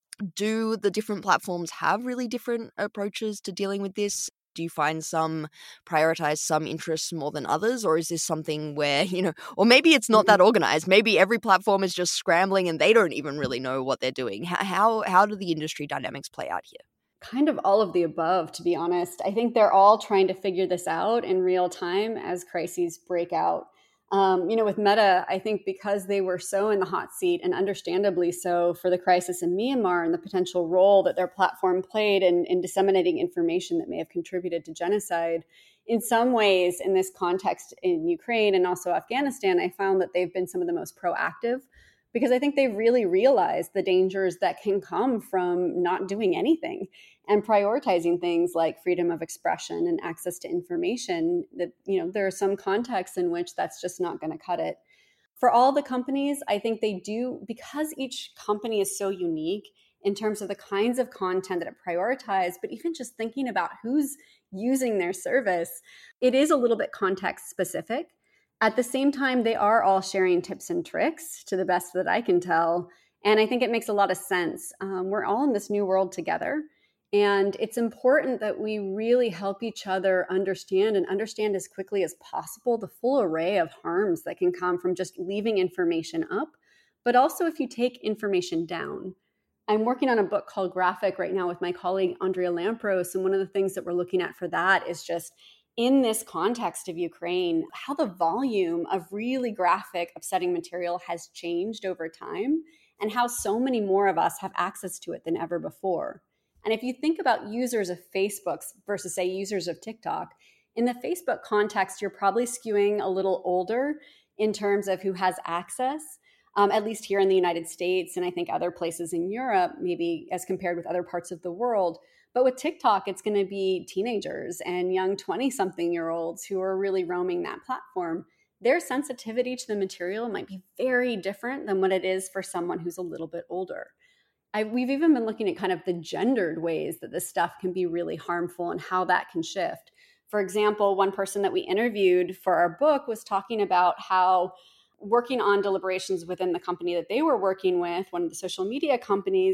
Do the different platforms have really different approaches to dealing with this? Do you find some prioritize some interests more than others? Or is this something where, or maybe it's not that organized. Maybe every platform is just scrambling and they don't even really know what they're doing. How do the industry dynamics play out here? Kind of all of the above, to be honest. I think they're all trying to figure this out in real time as crises break out. With Meta, I think because they were so in the hot seat, and understandably so, for the crisis in Myanmar and the potential role that their platform played in disseminating information that may have contributed to genocide, in some ways in this context in Ukraine and also Afghanistan, I found that they've been some of the most proactive, because I think they've really realized the dangers that can come from not doing anything and prioritizing things like freedom of expression and access to information. That, there are some contexts in which that's just not going to cut it. For all the companies, I think they do, because each company is so unique in terms of the kinds of content that it prioritizes, but even just thinking about who's using their service, it is a little bit context specific. At the same time, they are all sharing tips and tricks, to the best that I can tell. And I think it makes a lot of sense. We're all in this new world together. And it's important that we really help each other understand as quickly as possible the full array of harms that can come from just leaving information up, but also if you take information down. I'm working on a book called Graphic right now with my colleague Andrea Lampros, and one of the things that we're looking at for that is just in this context of Ukraine, how the volume of really graphic, upsetting material has changed over time, and how so many more of us have access to it than ever before. And if you think about users of Facebook versus, say, users of TikTok, in the Facebook context, you're probably skewing a little older in terms of who has access, at least here in the United States, and I think other places in Europe, maybe as compared with other parts of the world. But with TikTok, it's going to be teenagers and young 20-something-year-olds who are really roaming that platform. Their sensitivity to the material might be very different than what it is for someone who's a little bit older. We've even been looking at kind of the gendered ways that this stuff can be really harmful and how that can shift. For example, one person that we interviewed for our book was talking about how working on deliberations within the company that they were working with, one of the social media companies,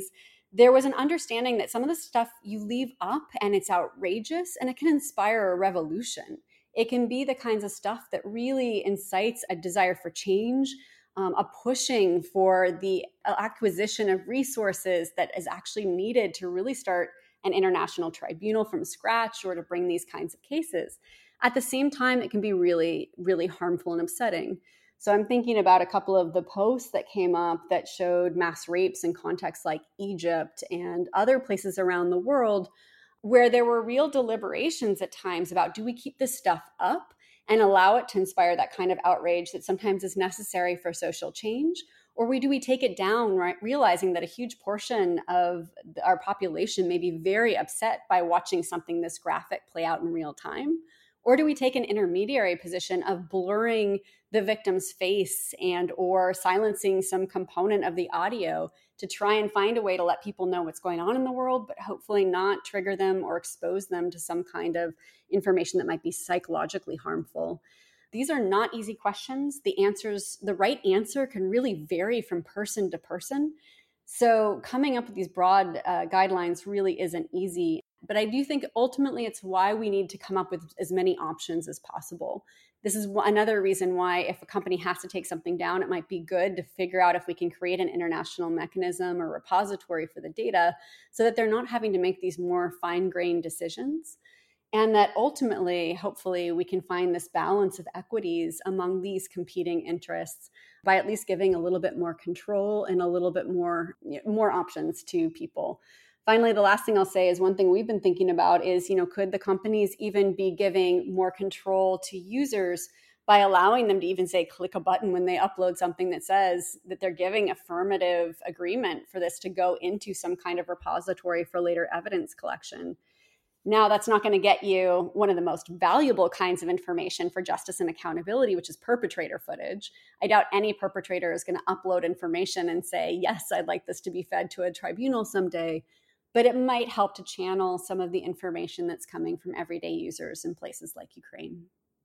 there was an understanding that some of the stuff you leave up and it's outrageous and it can inspire a revolution. It can be the kinds of stuff that really incites a desire for change, a pushing for the acquisition of resources that is actually needed to really start an international tribunal from scratch or to bring these kinds of cases. At the same time, it can be really, really harmful and upsetting. So I'm thinking about a couple of the posts that came up that showed mass rapes in contexts like Egypt and other places around the world, where there were real deliberations at times about, do we keep this stuff up and allow it to inspire that kind of outrage that sometimes is necessary for social change? Or do we take it down, right, realizing that a huge portion of our population may be very upset by watching something this graphic play out in real time? Or do we take an intermediary position of blurring the victim's face and or silencing some component of the audio to try and find a way to let people know what's going on in the world, but hopefully not trigger them or expose them to some kind of information that might be psychologically harmful? These are not easy questions. The right answer can really vary from person to person. So coming up with these broad guidelines really isn't easy. But I do think ultimately it's why we need to come up with as many options as possible. This is another reason why if a company has to take something down, it might be good to figure out if we can create an international mechanism or repository for the data so that they're not having to make these more fine-grained decisions. And that ultimately, hopefully, we can find this balance of equities among these competing interests by at least giving a little bit more control and a little bit more options to people. Finally, the last thing I'll say is one thing we've been thinking about is, could the companies even be giving more control to users by allowing them to even say click a button when they upload something that says that they're giving affirmative agreement for this to go into some kind of repository for later evidence collection. Now, that's not going to get you one of the most valuable kinds of information for justice and accountability, which is perpetrator footage. I doubt any perpetrator is going to upload information and say, yes, I'd like this to be fed to a tribunal someday. But it might help to channel some of the information that's coming from everyday users in places like Ukraine.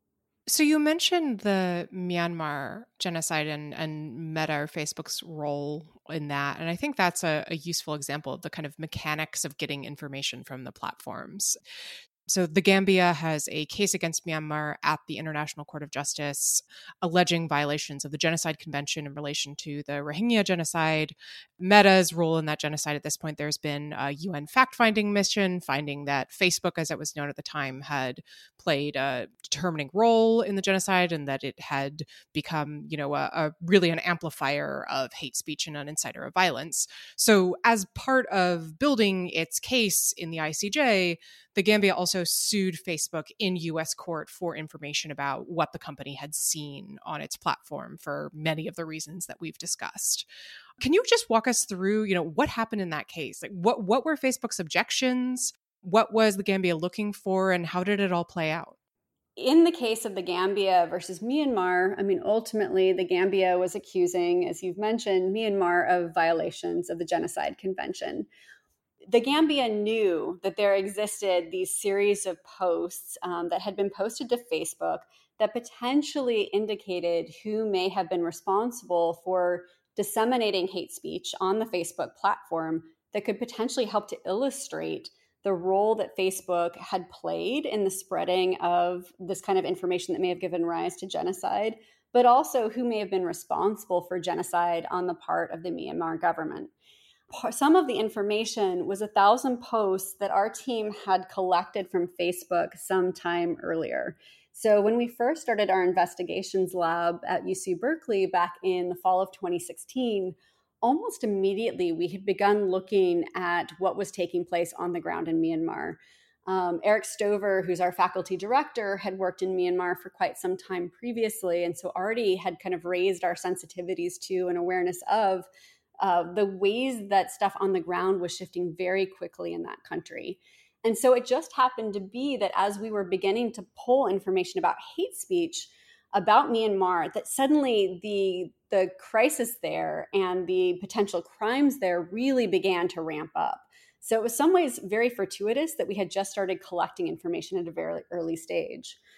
So you mentioned the Myanmar genocide and Meta or Facebook's role in that. And I think that's a useful example of the kind of mechanics of getting information from the platforms. So the Gambia has a case against Myanmar at the International Court of Justice alleging violations of the Genocide Convention in relation to the Rohingya genocide. Meta's role in that genocide at this point, there's been a UN fact-finding mission finding that Facebook, as it was known at the time, had played a determining role in the genocide and that it had become, really an amplifier of hate speech and an inciter of violence. So as part of building its case in the ICJ, the Gambia also sued Facebook in U.S. court for information about what the company had seen on its platform for many of the reasons that we've discussed. Can you just walk us through, what happened in that case? Like, what were Facebook's objections? What was the Gambia looking for, and how did it all play out? In the case of the Gambia versus Myanmar, ultimately the Gambia was accusing, as you've mentioned, Myanmar of violations of the Genocide Convention. The Gambia knew that there existed these series of posts that had been posted to Facebook that potentially indicated who may have been responsible for disseminating hate speech on the Facebook platform that could potentially help to illustrate the role that Facebook had played in the spreading of this kind of information that may have given rise to genocide, but also who may have been responsible for genocide on the part of the Myanmar government. Some of the information was 1,000 posts that our team had collected from Facebook some time earlier. So when we first started our investigations lab at UC Berkeley back in the fall of 2016, almost immediately we had begun looking at what was taking place on the ground in Myanmar. Eric Stover, who's our faculty director, had worked in Myanmar for quite some time previously, and so already had kind of raised our sensitivities to and awareness of the ways that stuff on the ground was shifting very quickly in that country. And so it just happened to be that as we were beginning to pull information about hate speech about Myanmar, that suddenly the crisis there and the potential crimes there really began to ramp up. So it was some ways very fortuitous that we had just started collecting information at a very early stage.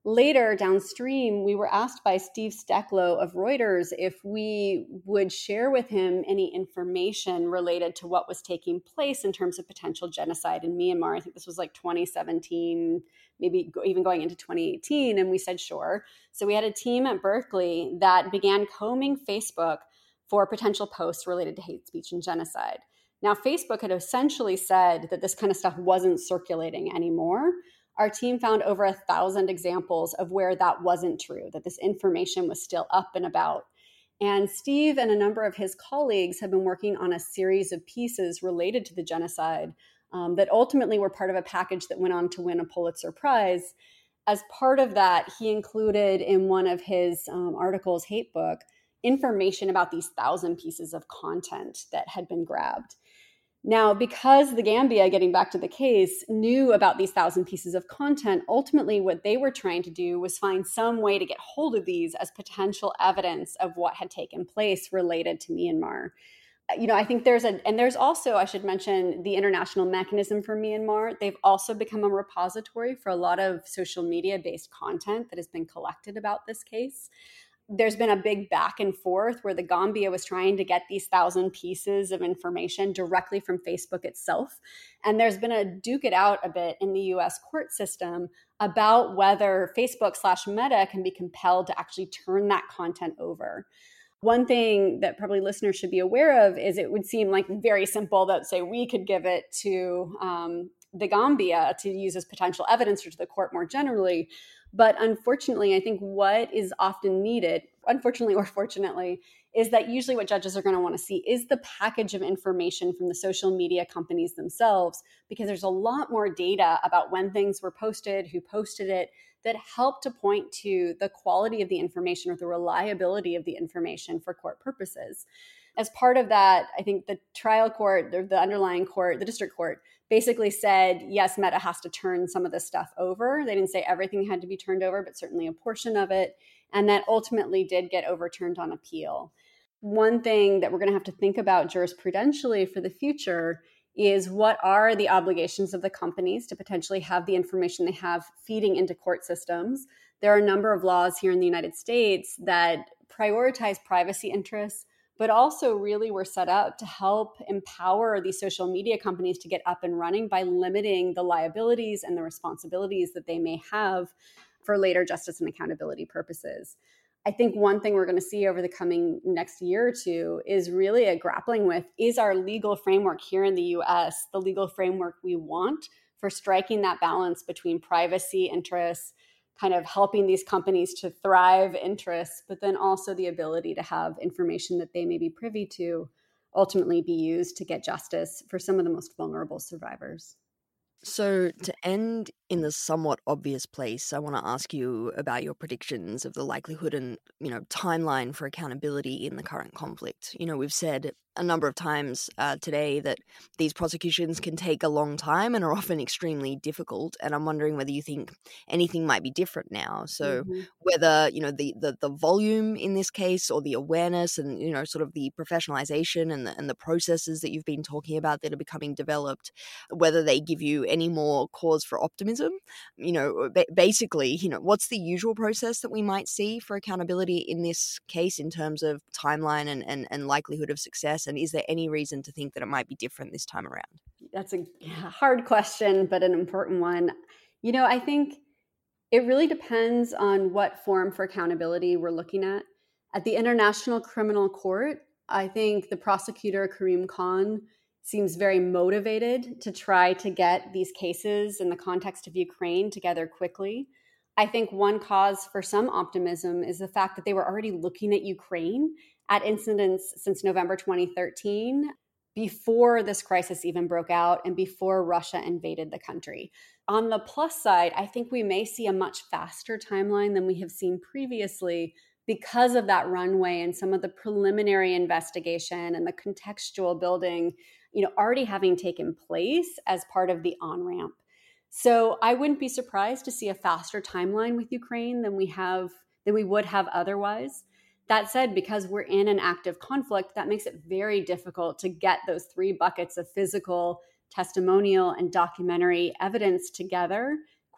Later downstream, we were asked by Steve Stecklow of Reuters if we would share with him any information related to what was taking place in terms of potential genocide in Myanmar. I think this was like 2017, maybe even going into 2018. And we said, sure. So we had a team at Berkeley that began combing Facebook for potential posts related to hate speech and genocide. Now, Facebook had essentially said that this kind of stuff wasn't circulating anymore. Our team found over 1,000 examples of where that wasn't true, that this information was still up and about. And Steve and a number of his colleagues have been working on a series of pieces related to the genocide that ultimately were part of a package that went on to win a Pulitzer Prize. As part of that, he included in one of his articles, Hate Book, information about these 1,000 pieces of content that had been grabbed. Now, because the Gambia, getting back to the case, knew about these 1,000 pieces of content, ultimately what they were trying to do was find some way to get hold of these as potential evidence of what had taken place related to Myanmar. I think there's also, I should mention, the International Mechanism for Myanmar. They've also become a repository for a lot of social media-based content that has been collected about this case. There's been a big back and forth where the Gambia was trying to get these 1,000 pieces of information directly from Facebook itself. And there's been a duke it out a bit in the US court system about whether Facebook/Meta can be compelled to actually turn that content over. One thing that probably listeners should be aware of is it would seem like very simple that, say, we could give it to the Gambia to use as potential evidence or to the court more generally. But unfortunately, I think what is often needed, unfortunately or fortunately, is that usually what judges are going to want to see is the package of information from the social media companies themselves, because there's a lot more data about when things were posted, who posted it, that help to point to the quality of the information or the reliability of the information for court purposes. As part of that, I think the trial court, the underlying court, the district court, basically said, yes, Meta has to turn some of this stuff over. They didn't say everything had to be turned over, but certainly a portion of it. And that ultimately did get overturned on appeal. One thing that we're going to have to think about jurisprudentially for the future is what are the obligations of the companies to potentially have the information they have feeding into court systems. There are a number of laws here in the United States that prioritize privacy interests, but also really were set up to help empower these social media companies to get up and running by limiting the liabilities and the responsibilities that they may have for later justice and accountability purposes. I think one thing we're going to see over the coming next year or two is really a grappling with, is our legal framework here in the US the legal framework we want for striking that balance between privacy interests, kind of helping these companies to thrive interests, but then also the ability to have information that they may be privy to ultimately be used to get justice for some of the most vulnerable survivors. So to end in the somewhat obvious place, I want to ask you about your predictions of the likelihood and, timeline for accountability in the current conflict. We've said a number of times today that these prosecutions can take a long time and are often extremely difficult. And I'm wondering whether you think anything might be different now. So whether, the volume in this case or the awareness and, sort of the professionalization and the processes that you've been talking about that are becoming developed, whether they give you any more cause for optimism. Basically, what's the usual process that we might see for accountability in this case in terms of timeline and likelihood of success? And is there any reason to think that it might be different this time around? That's a hard question, but an important one. I think it really depends on what form for accountability we're looking at. At the International Criminal Court, I think the prosecutor, Karim Khan, seems very motivated to try to get these cases in the context of Ukraine together quickly. I think one cause for some optimism is the fact that they were already looking at Ukraine at incidents since November 2013, before this crisis even broke out and before Russia invaded the country. On the plus side, I think we may see a much faster timeline than we have seen previously because of that runway and some of the preliminary investigation and the contextual building, already having taken place as part of the on-ramp. So I wouldn't be surprised to see a faster timeline with Ukraine than we would have otherwise. That said, because we're in an active conflict, that makes it very difficult to get those three buckets of physical, testimonial, and documentary evidence together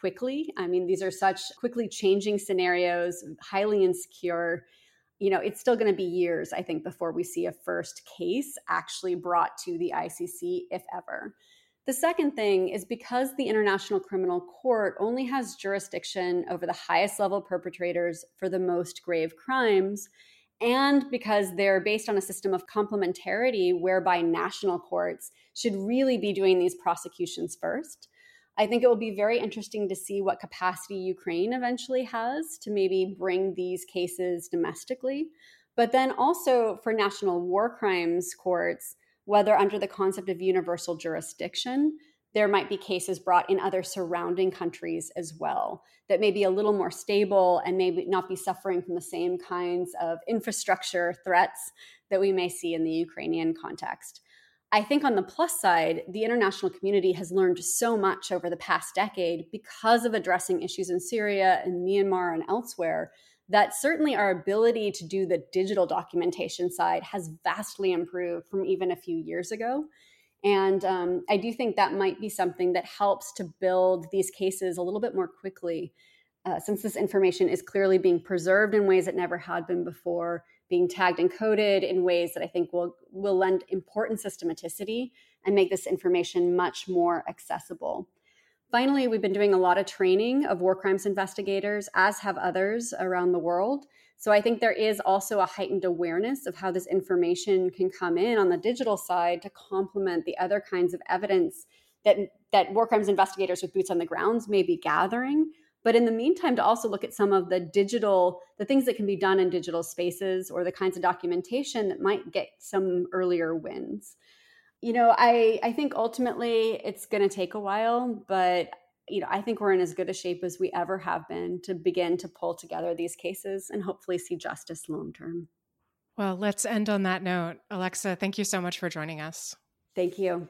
quickly. I mean, these are such quickly changing scenarios, highly insecure. It's still going to be years, I think, before we see a first case actually brought to the ICC, if ever. The second thing is because the International Criminal Court only has jurisdiction over the highest level perpetrators for the most grave crimes, and because they're based on a system of complementarity whereby national courts should really be doing these prosecutions first, I think it will be very interesting to see what capacity Ukraine eventually has to maybe bring these cases domestically. But then also for national war crimes courts, whether under the concept of universal jurisdiction, there might be cases brought in other surrounding countries as well that may be a little more stable and maybe not be suffering from the same kinds of infrastructure threats that we may see in the Ukrainian context. I think on the plus side, the international community has learned so much over the past decade because of addressing issues in Syria and Myanmar and elsewhere, that certainly our ability to do the digital documentation side has vastly improved from even a few years ago. And I do think that might be something that helps to build these cases a little bit more quickly, since this information is clearly being preserved in ways that never had been before, being tagged and coded in ways that I think will lend important systematicity and make this information much more accessible. Finally, we've been doing a lot of training of war crimes investigators, as have others around the world. So I think there is also a heightened awareness of how this information can come in on the digital side to complement the other kinds of evidence that war crimes investigators with boots on the grounds may be gathering. But in the meantime, to also look at some of the things that can be done in digital spaces or the kinds of documentation that might get some earlier wins. I think ultimately it's going to take a while, but I think we're in as good a shape as we ever have been to begin to pull together these cases and hopefully see justice long term. Well, let's end on that note. Alexa, thank you so much for joining us. Thank you.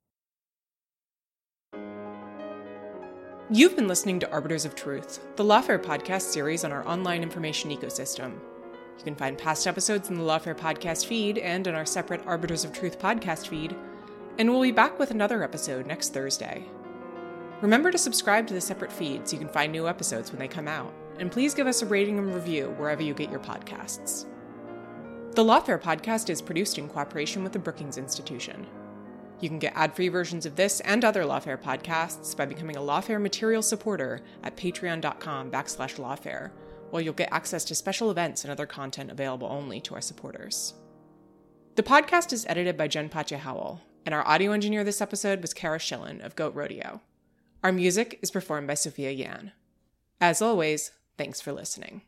You've been listening to Arbiters of Truth, the Lawfare podcast series on our online information ecosystem. You can find past episodes in the Lawfare podcast feed and in our separate Arbiters of Truth podcast feed, and we'll be back with another episode next Thursday. Remember to subscribe to the separate feed so you can find new episodes when they come out, and please give us a rating and review wherever you get your podcasts. The Lawfare podcast is produced in cooperation with the Brookings Institution. You can get ad-free versions of this and other Lawfare podcasts by becoming a Lawfare material supporter at patreon.com/lawfare, while you'll get access to special events and other content available only to our supporters. The podcast is edited by Jen Patja Howell, and our audio engineer this episode was Kara Schillen of Goat Rodeo. Our music is performed by Sophia Yan. As always, thanks for listening.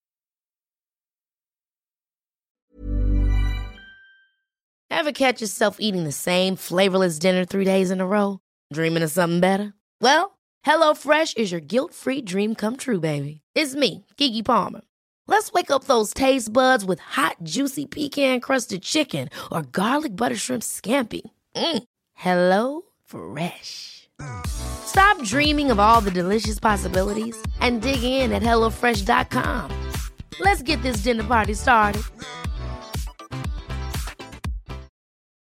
Ever catch yourself eating the same flavorless dinner 3 days in a row? Dreaming of something better? Well, HelloFresh is your guilt-free dream come true, baby. It's me, Keke Palmer. Let's wake up those taste buds with hot, juicy pecan-crusted chicken or garlic butter shrimp scampi. Hello Fresh. Stop dreaming of all the delicious possibilities and dig in at HelloFresh.com. Let's get this dinner party started.